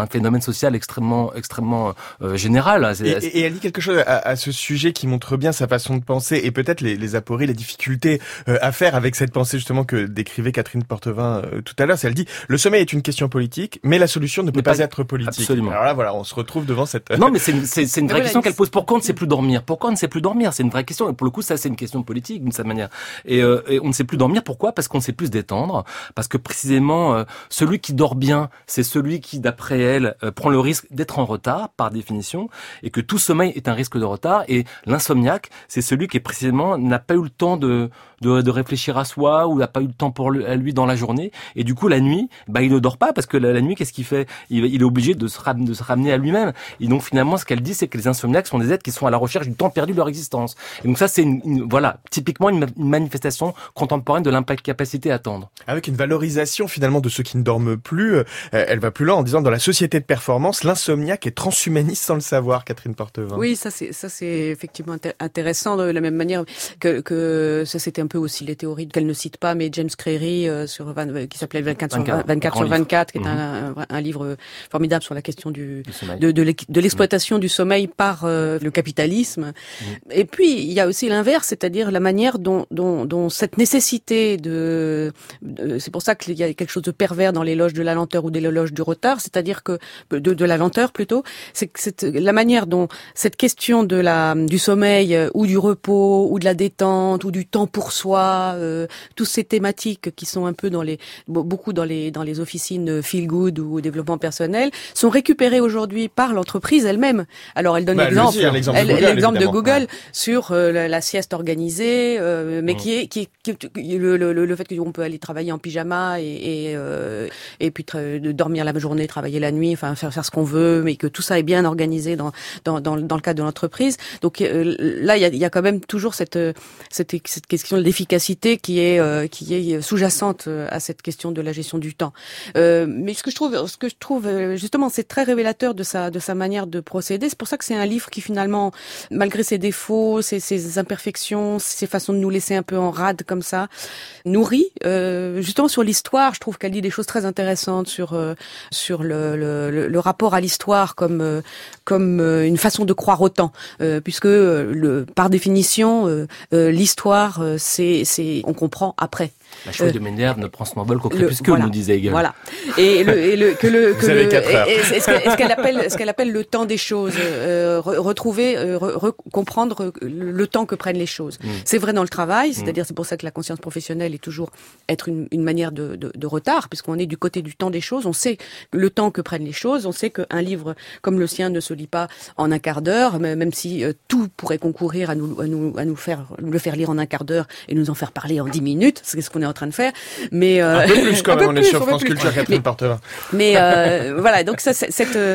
A: phénomène social extrêmement, extrêmement euh, général.
C: Et, et elle dit quelque chose à, à ce sujet qui montre bien sa façon de penser et peut-être les, les apories, les difficultés euh, à faire avec cette pensée justement que décrivait Catherine Portevin euh, tout à l'heure. C'est elle dit le sommeil est une question politique, mais la solution ne peut pas, pas être politique.
A: Absolument.
C: Alors là, voilà, on se retrouve devant cette.
A: Non, mais c'est une, c'est, c'est une vraie
E: voilà,
A: question qu'elle pose. Pourquoi on ne sait plus dormir Pourquoi on ne sait plus dormir C'est une vraie question. Et pour le coup, ça, c'est une question politique d'une certaine manière. Et, euh, et on ne sait plus dormir. Pourquoi Parce qu'on ne sait plus se détendre. Parce que précisément, euh, celui qui dort bien, c'est celui qui, d'après elle, euh, prend le risque d'être en retard par définition, et que tout sommeil est un risque de retard. Et l'insomniaque, c'est celui qui précisément n'a pas eu le temps de de, de réfléchir à soi, ou n'a pas eu le temps pour lui, à lui dans la journée. Et du coup, la nuit, bah, il ne dort pas parce que la, la nuit, qu'est-ce qu'il fait il, il est obligé de se, ram, de se ramener à lui-même. Et donc finalement, ce qu'elle dit, c'est que les insomniaques sont des êtres qui sont à la recherche du temps perdu de leur existence. Et donc ça, c'est une, une, voilà, typiquement une, une manifestation contemporaine de l'incapacité à attendre.
C: Avec une valorisation finalement de ceux qui ne dorment plus, euh, elle va plus loin en disant dans la société de performance, l'insomniaque est transhumaniste sans le savoir, Catherine Portevin.
E: Oui, ça c'est ça c'est effectivement intér- intéressant de la même manière que que ça c'était un peu aussi les théories qu'elle ne cite pas, mais James Cleary euh, sur vingt, qui s'appelait vingt-quatre sur vingt-quatre sur vingt-quatre, qui est mmh. un, un, un livre formidable sur la question du de de, de l'exploitation mmh. du sommeil par euh, le capitalisme. Mmh. Et puis il y a aussi l'inverse, c'est-à-dire la manière dont dont, dont cette nécessité de, de c'est pour ça qu'il y a quelque chose de pervers dans l'éloge de la lenteur ou de l'éloge du retard, c'est-à-dire que de, de la lenteur plutôt, c'est que c'est la manière dont cette question de la du sommeil ou du repos ou de la détente ou du temps pour soi, euh, toutes ces thématiques qui sont un peu dans les beaucoup dans les dans les officines feel good ou développement personnel sont récupérées aujourd'hui par l'entreprise elle-même. Alors elle donne bah, l'exemple,
C: aussi, l'exemple
E: elle,
C: de Google,
E: l'exemple de Google
C: ouais.
E: sur euh, la, la sieste organisée, euh, mais mmh. qui est qui, est, qui le, le, le fait qu'on peut aller travailler en pyjama et et, euh, et puis tra- de dormir la journée, travailler la nuit, enfin faire faire ce qu'on veut, mais que tout ça est bien organisé dans dans dans, dans le cadre de l'entreprise. Donc euh, là il y a, y a quand même toujours cette cette, cette question de l'efficacité qui est euh, qui est sous-jacente à cette question de la gestion du temps. Euh, mais ce que je trouve ce que je trouve justement c'est très révélateur de sa de sa manière de procéder. C'est pour ça que c'est un livre qui finalement, malgré ses défauts, ses, ses imperfections, ses façons de nous laisser un peu en rade comme ça, nourrit euh, justement sur l'histoire. Je trouve qu'elle dit des choses très intéressantes sur euh, sur le, le, le rapport à l'histoire comme euh, comme euh, une façon de croire au temps, euh, puisque euh, le par définition euh, euh, l'histoire euh, c'est c'est on comprend après.
A: La chose euh, de Ménère ne prend son envol qu'au crépuscule, voilà, nous disait Hegel.
E: Voilà. Et le, et le que le que
C: Vous
E: le
C: avez quatre heures.
E: et, et, ce qu'elle, ce qu'elle appelle ce qu'elle appelle le temps des choses, euh, re, retrouver, euh, re, re, comprendre le, le temps que prennent les choses. Mm. C'est vrai dans le travail, c'est-à-dire mm. c'est pour ça que la conscience professionnelle est toujours être une, une manière de, de, de retard, puisqu'on est du côté du temps des choses. On sait le temps que prennent les choses. On sait qu'un livre comme le sien ne se lit pas en un quart d'heure, même si euh, tout pourrait concourir à nous à nous à nous faire le faire lire en un quart d'heure et nous en faire parler en dix minutes. C'est ce qu'on est en train de faire, mais euh,
C: un peu plus quand même. On est sur France
E: plus.
C: Culture, Catherine
E: mais,
C: Portevin.
E: Mais euh, voilà, donc ça, cette, euh,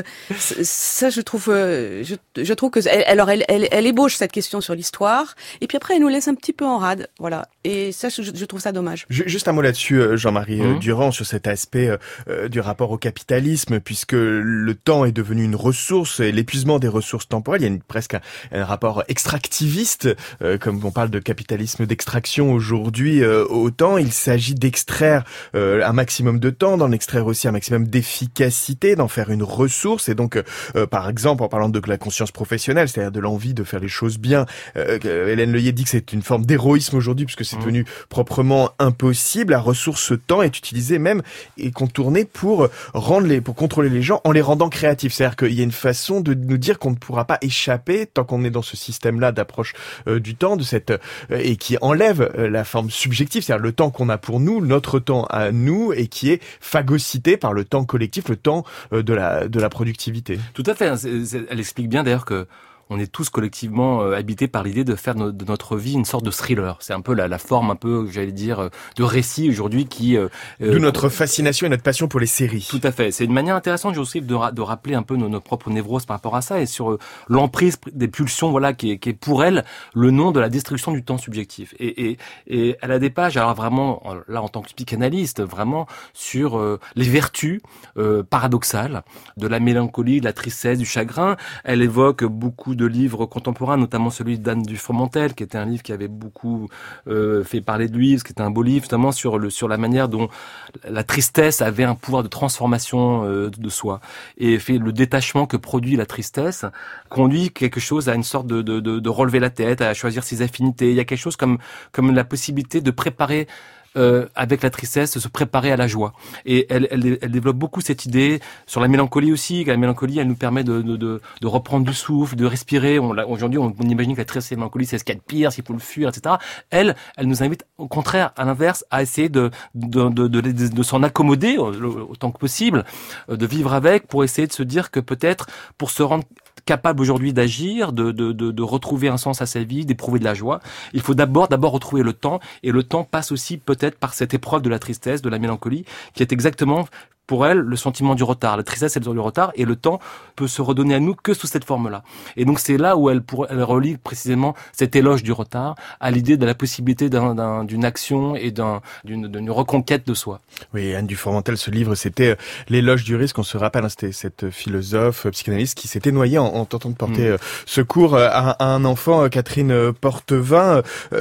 E: ça, je trouve, euh, je, je trouve que, elle, alors, elle, elle, elle ébauche cette question sur l'histoire, et puis après, elle nous laisse un petit peu en rade, voilà. Et ça, je, je trouve ça dommage.
C: Juste un mot là-dessus, Jean-Marie mmh. Durand, sur cet aspect euh, du rapport au capitalisme, puisque le temps est devenu une ressource, et l'épuisement des ressources temporelles, il y a une, presque un, un rapport extractiviste, euh, comme on parle de capitalisme d'extraction aujourd'hui, euh, autant il s'agit d'extraire euh, un maximum de temps, d'en extraire aussi un maximum d'efficacité, d'en faire une ressource, et donc, euh, par exemple, en parlant de la conscience professionnelle, c'est-à-dire de l'envie de faire les choses bien, euh, Hélène Leuillet dit que c'est une forme d'héroïsme aujourd'hui, puisque c'est devenu proprement impossible. La ressource temps est utilisée même et contournée pour rendre les, pour contrôler les gens en les rendant créatifs. C'est-à-dire qu'il y a une façon de nous dire qu'on ne pourra pas échapper tant qu'on est dans ce système-là d'approche euh, du temps, de cette euh, et qui enlève euh, la forme subjective, c'est-à-dire le temps qu'on a pour nous, notre temps à nous, et qui est phagocyté par le temps collectif, le temps euh, de la de la productivité.
A: Tout à fait. C'est, c'est, elle explique bien d'ailleurs que on est tous collectivement euh, habités par l'idée de faire no- de notre vie une sorte de thriller. C'est un peu la, la forme un peu, j'allais dire, euh, de récit aujourd'hui qui... Euh,
C: D'où notre fascination et notre passion pour les séries.
A: Tout à fait. C'est une manière intéressante, Joseph, de, ra- de rappeler un peu nos, nos propres névroses par rapport à ça et sur euh, l'emprise des pulsions, voilà, qui est, qui est pour elle le nom de la destruction du temps subjectif. Et, et, et elle a des pages, alors vraiment, là en tant que psychanalyste, vraiment sur euh, les vertus euh, paradoxales de la mélancolie, de la tristesse, du chagrin. Elle évoque beaucoup beaucoup de livres contemporains, notamment celui d'Anne Dufourmentel, qui était un livre qui avait beaucoup euh, fait parler de lui, ce qui était un beau livre, notamment sur le sur la manière dont la tristesse avait un pouvoir de transformation euh, de soi, et fait le détachement que produit la tristesse conduit quelque chose à une sorte de, de, de, de relever la tête, à choisir ses affinités. Il y a quelque chose comme comme la possibilité de préparer Euh, avec la tristesse, de se préparer à la joie. Et elle, elle, elle développe beaucoup cette idée sur la mélancolie aussi. La mélancolie, elle nous permet de, de, de, de reprendre du souffle, de respirer. On, aujourd'hui, on, on imagine que la tristesse et la mélancolie, c'est ce qu'il y a de pire, s'il faut le fuir, et cetera. Elle, elle nous invite au contraire, à l'inverse, à essayer de, de, de, de, de, de s'en accommoder autant que possible, de vivre avec, pour essayer de se dire que peut-être, pour se rendre capable aujourd'hui d'agir, de, de, de, de retrouver un sens à sa vie, d'éprouver de la joie, il faut d'abord, d'abord retrouver le temps, et le temps passe aussi peut-être par cette épreuve de la tristesse, de la mélancolie, qui est exactement pour elle le sentiment du retard. La tristesse, c'est du retard, et le temps peut se redonner à nous que sous cette forme-là. Et donc c'est là où elle, pour, elle relie précisément cet éloge du retard à l'idée de la possibilité d'un, d'un, d'une action et d'un, d'une, d'une reconquête de soi.
C: Oui, Anne Dufourmentel, ce livre, c'était l'éloge du risque. On se rappelle, hein, c'était cette philosophe, psychanalyste qui s'était noyée en, en tentant de porter mmh. secours à, à un enfant, Catherine Portevin.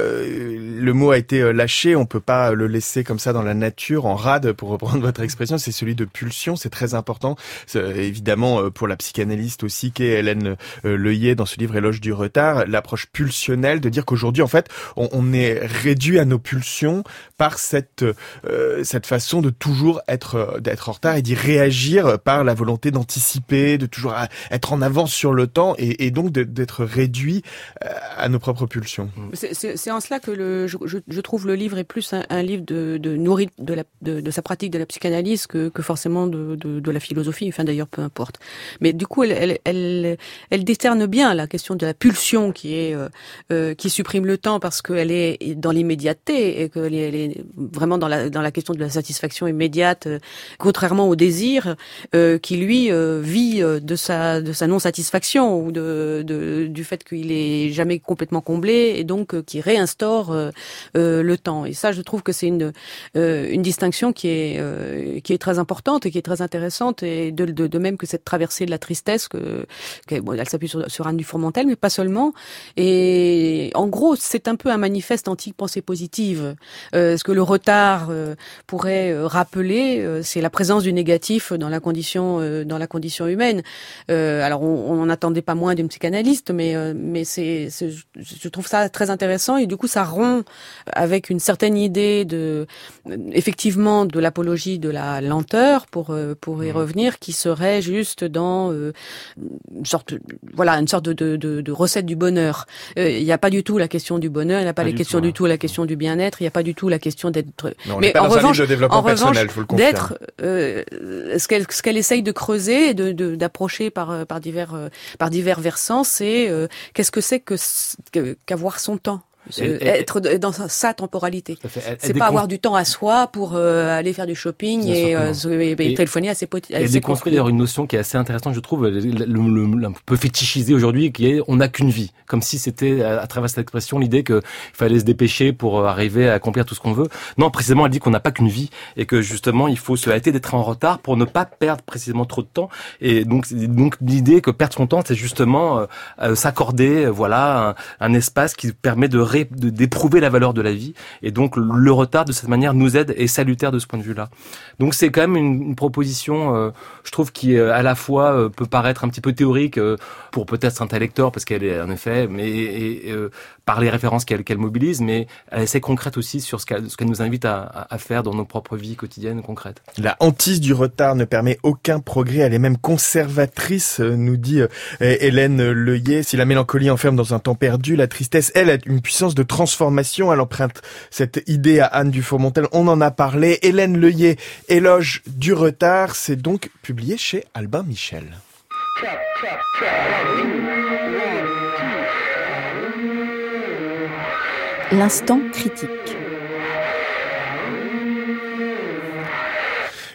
C: Euh, le mot a été lâché, on peut pas le laisser comme ça dans la nature, en rade, pour reprendre votre expression. C'est celui de pulsion, c'est très important. C'est, évidemment, pour la psychanalyste aussi, qu'est Hélène euh, Leuillet dans ce livre Éloge du retard, l'approche pulsionnelle, de dire qu'aujourd'hui, en fait, on, on est réduit à nos pulsions par cette euh, cette façon de toujours être d'être en retard et d'y réagir par la volonté d'anticiper, de toujours être en avance sur le temps, et, et donc de, d'être réduit à nos propres pulsions.
E: C'est, c'est, c'est en cela que le, je, je, je trouve le livre est plus un, un livre de, de nourri de, la, de, de sa pratique de la psychanalyse que, que forcément de, de, de la philosophie. Enfin, d'ailleurs, peu importe. Mais du coup, elle, elle, elle, elle décerne bien la question de la pulsion qui est euh, euh, qui supprime le temps parce qu'elle est dans l'immédiateté et qu'elle est, elle est vraiment dans la dans la question de la satisfaction immédiate, euh, contrairement au désir euh, qui lui euh, vit de sa de sa non satisfaction ou de, de du fait qu'il est jamais complètement comblé et donc euh, qui réinstaure euh, euh, le temps. Et ça, je trouve que c'est une euh, une distinction qui est euh, qui est très importante et qui est très intéressante, et de, de, de même que cette traversée de la tristesse que, que bon, elle s'appuie sur, sur Anne Dufourmentel, mais pas seulement. Et en gros, c'est un peu un manifeste anti-pensée positive. Euh, ce que le retard euh, pourrait euh, rappeler, euh, c'est la présence du négatif dans la condition euh, dans la condition humaine. Euh, alors, on n'attendait pas moins d'une psychanalyste, mais euh, mais c'est, c'est je trouve ça très intéressant, et du coup, ça rompt avec une certaine idée de effectivement de l'apologie de la lenteur, pour pour y revenir, qui serait juste dans euh, une sorte voilà une sorte de de, de, de recette du bonheur. Euh, il n'y a pas du tout la question du bonheur, il n'y a pas, pas la question tout, du tout la question du bien-être, il n'y a pas du tout la question d'être.
C: Non, on
E: mais
C: n'est pas
E: en
C: dans
E: revanche,
C: un livre de développement
E: en revanche,
C: personnel, je vous le confirme.
E: D'être euh, ce qu'elle ce qu'elle essaye de creuser et de, de d'approcher par par divers euh, par divers versants, c'est euh, qu'est-ce que c'est que, que qu'avoir son temps. Elle, elle, être dans sa, sa temporalité. Elle, elle c'est pas déconst... avoir du temps à soi pour euh, aller faire du shopping et, euh, et, et, et téléphoner à ses potes.
A: Elle déconstruit d'ailleurs une notion qui est assez intéressante, je trouve, le, le, le, un peu fétichisée aujourd'hui, qui est on n'a qu'une vie, comme si c'était à, à travers cette expression l'idée qu'il fallait se dépêcher pour arriver à accomplir tout ce qu'on veut. Non, précisément, elle dit qu'on n'a pas qu'une vie et que justement il faut se hâter d'être en retard pour ne pas perdre précisément trop de temps. Et donc, donc l'idée que perdre son temps, c'est justement euh, s'accorder, voilà, un, un espace qui permet de De, d'éprouver la valeur de la vie, et donc le retard de cette manière nous aide et est salutaire de ce point de vue-là. Donc c'est quand même une, une proposition, euh, je trouve, qui euh, à la fois euh, peut paraître un petit peu théorique euh, pour peut-être certains lecteurs parce qu'elle est en effet, mais et, et, euh, par les références qu'elle, qu'elle mobilise, mais elle est assez concrète aussi sur ce qu'elle, ce qu'elle nous invite à, à faire dans nos propres vies quotidiennes concrètes.
C: La hantise du retard ne permet aucun progrès, elle est même conservatrice, nous dit euh, Hélène Leuillet. Si la mélancolie enferme dans un temps perdu, la tristesse, elle, a une puissance de transformation. Elle emprunte cette idée à Anne Dufourmentel, on en a parlé. Hélène Leuillet, Éloge du retard, c'est donc publié chez Albin Michel.
B: L'instant critique.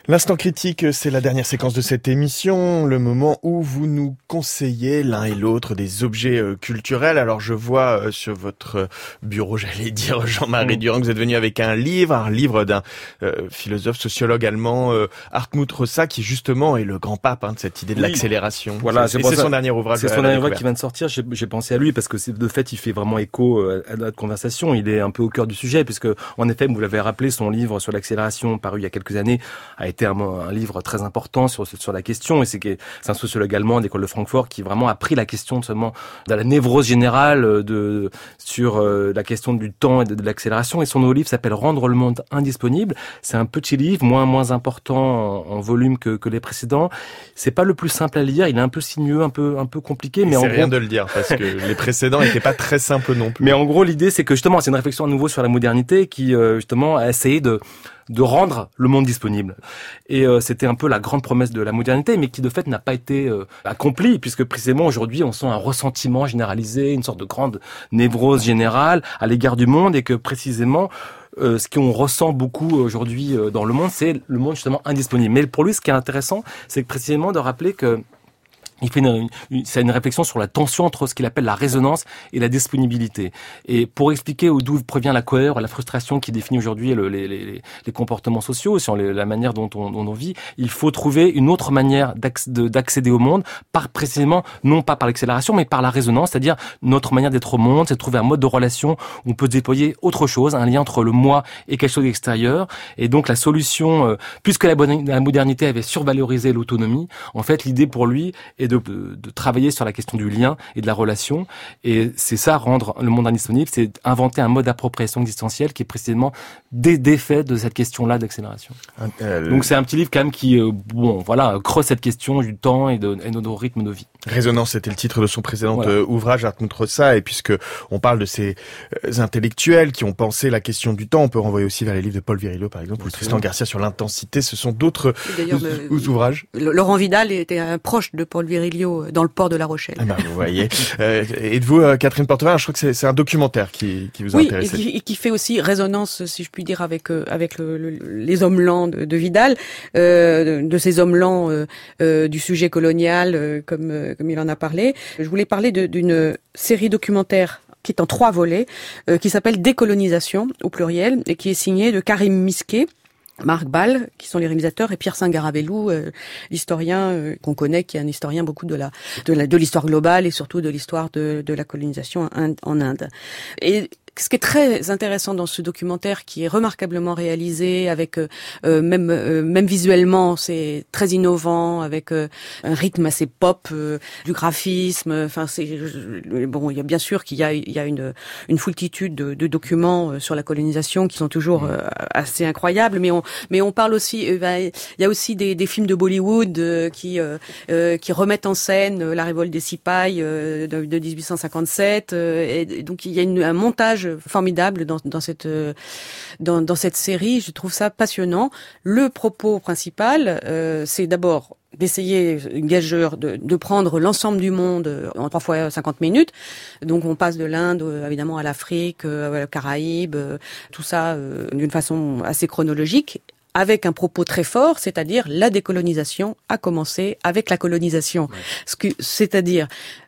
C: L'instant critique, c'est la dernière séquence de cette émission, le moment où vous nous conseillez l'un et l'autre des objets euh, culturels. Alors je vois euh, sur votre bureau, j'allais dire Jean-Marie Durand, que vous êtes venu avec un livre, un livre d'un euh, philosophe, sociologue allemand, euh, Hartmut Rosa, qui justement est le grand pape hein, de cette idée de
A: oui.
C: l'accélération.
A: Voilà,
C: c'est,
A: c'est,
C: c'est
A: ça,
C: son dernier ouvrage.
A: C'est son dernier ouvrage qui vient de sortir. J'ai, j'ai pensé à lui parce que c'est, de fait, il fait vraiment écho à notre conversation. Il est un peu au cœur du sujet puisque, en effet, vous l'avez rappelé, son livre sur l'accélération, paru il y a quelques années, a été un, un livre très important sur sur la question, et c'est que c'est un sociologue allemand d'école de Francfort qui vraiment a pris la question seulement de la névrose générale de sur euh, la question du temps et de, de l'accélération. Et son nouveau livre s'appelle Rendre le monde indisponible. C'est un petit livre, moins moins important en, en volume que que les précédents. C'est pas le plus simple à lire. Il est un peu sinueux, un peu un peu compliqué, mais
C: c'est
A: en
C: rien
A: gros,
C: de le dire parce que les précédents n'étaient pas très simples non plus.
A: Mais en gros, l'idée c'est que justement, c'est une réflexion à nouveau sur la modernité qui euh, justement a essayé de de rendre le monde disponible. Et euh, c'était un peu la grande promesse de la modernité, mais qui de fait n'a pas été euh, accomplie, puisque précisément aujourd'hui on sent un ressentiment généralisé, une sorte de grande névrose générale à l'égard du monde, et que précisément euh, ce qu'on ressent beaucoup aujourd'hui euh, dans le monde, c'est le monde justement indisponible. Mais pour lui, ce qui est intéressant, c'est précisément de rappeler que il fait une, une, c'est une réflexion sur la tension entre ce qu'il appelle la résonance et la disponibilité. Et pour expliquer d'où provient la colère, la frustration qui définit aujourd'hui le, les, les, les comportements sociaux, sur les, la manière dont on, dont on vit, il faut trouver une autre manière d'accéder au monde, par précisément, non pas par l'accélération, mais par la résonance, c'est-à-dire notre manière d'être au monde, c'est de trouver un mode de relation où on peut déployer autre chose, un lien entre le moi et quelque chose d'extérieur. Et donc la solution, euh, puisque la, la modernité avait survalorisé l'autonomie, en fait l'idée pour lui est De, de, de travailler sur la question du lien et de la relation. Et c'est ça, rendre le monde indisponible, c'est inventer un mode d'appropriation existentielle qui est précisément des défaits de cette question-là d'accélération. Euh, Donc c'est un petit livre quand même qui, euh, bon, voilà, creuse cette question du temps et de, et de nos rythmes de vie.
C: Résonance, c'était le titre de son précédent voilà. euh, ouvrage, Hartmut Rosa. Et puisque on parle de ces euh, intellectuels qui ont pensé la question du temps, on peut renvoyer aussi vers les livres de Paul Virilio, par exemple, ou Tristan Garcia sur l'intensité. Ce sont d'autres euh, ouvrages.
E: Laurent Vidal était un proche de Paul Virilio dans le port de La Rochelle.
C: Ah ben, vous voyez. euh, et de vous, euh, Catherine Portevin, je crois que c'est, c'est un documentaire qui, qui vous a
E: oui,
C: intéressé.
E: Oui, et, et qui fait aussi résonance, si je puis dire, avec euh, avec le, le, les hommes lents de, de Vidal, euh, de, de ces hommes lents euh, euh, du sujet colonial, euh, comme euh, comme il en a parlé. Je voulais parler de, d'une série documentaire qui est en trois volets, euh, qui s'appelle Décolonisation au pluriel, et qui est signée de Karim Misquet, Marc Ball, qui sont les réalisateurs, et Pierre Saint-Garavelou, euh, l'historien euh, qu'on connaît, qui est un historien beaucoup de la de, la, de l'histoire globale et surtout de l'histoire de, de la colonisation en, en Inde. Et ce qui est très intéressant dans ce documentaire, qui est remarquablement réalisé, avec euh, même euh, même visuellement, c'est très innovant, avec euh, un rythme assez pop, euh, du graphisme. Enfin, c'est bon. Il y a bien sûr qu'il y a il y a une une foultitude de, de documents sur la colonisation qui sont toujours euh, assez incroyables. Mais on mais on parle aussi. Euh, ben, il y a aussi des, des films de Bollywood euh, qui euh, euh, qui remettent en scène euh, la révolte des Sipahs euh, de, de dix-huit cent cinquante-sept. Euh, et donc il y a une, un montage formidable dans, dans cette dans, dans cette série. Je trouve ça passionnant. Le propos principal, euh, c'est d'abord d'essayer, gageur, de, de prendre l'ensemble du monde en trois fois cinquante minutes. Donc on passe de l'Inde, évidemment, à l'Afrique, aux Caraïbes, tout ça euh, d'une façon assez chronologique, avec un propos très fort, c'est-à-dire la décolonisation a commencé avec la colonisation. Ouais. Ce que, c'est-à-dire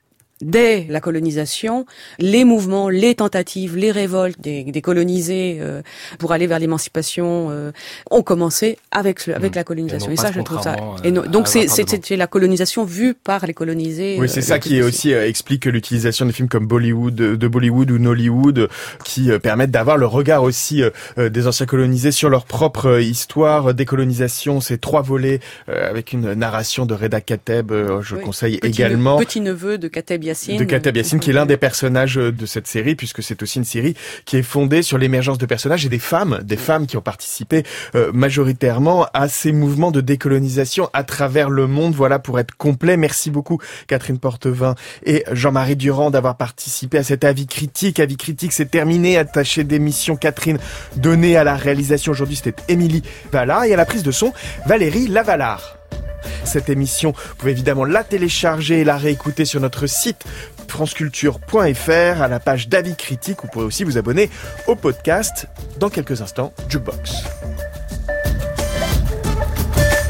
E: dès la colonisation, les mouvements, les tentatives, les révoltes des, des colonisés euh, pour aller vers l'émancipation euh, ont commencé avec avec mmh. la colonisation. Et, et ça, je trouve ça. Euh, et non, donc c'est c'est, c'est la colonisation vue par les colonisés.
C: Oui, c'est euh, ça qui est aussi euh, explique l'utilisation des films comme Bollywood, de Bollywood ou Nollywood, qui euh, permettent d'avoir le regard aussi euh, des anciens colonisés sur leur propre euh, histoire. Décolonisation, c'est trois volets euh, avec une narration de Reda Kateb. Euh, je oui. conseille
E: petit
C: également.
E: Ne, petit neveu de Kateb Yassine.
C: De Kateb Yassine, qui est l'un des personnages de cette série, puisque c'est aussi une série qui est fondée sur l'émergence de personnages et des femmes, des femmes qui ont participé euh, majoritairement à ces mouvements de décolonisation à travers le monde. Voilà, pour être complet. Merci beaucoup Catherine Portevin et Jean-Marie Durand d'avoir participé à cet avis critique. Avis critique, c'est terminé. Attaché d'émission Catherine, donnée à la réalisation aujourd'hui, c'était Émilie Vallard, et à la prise de son, Valérie Lavalard. Cette émission, vous pouvez évidemment la télécharger et la réécouter sur notre site franceculture point f r à la page d'avis critique. Vous pourrez aussi vous abonner au podcast. Dans quelques instants, Jukebox.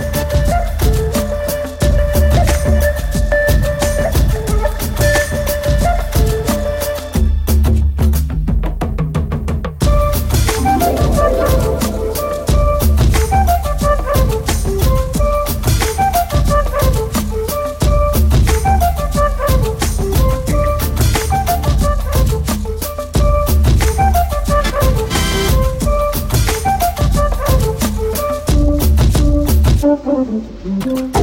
G: Thank you.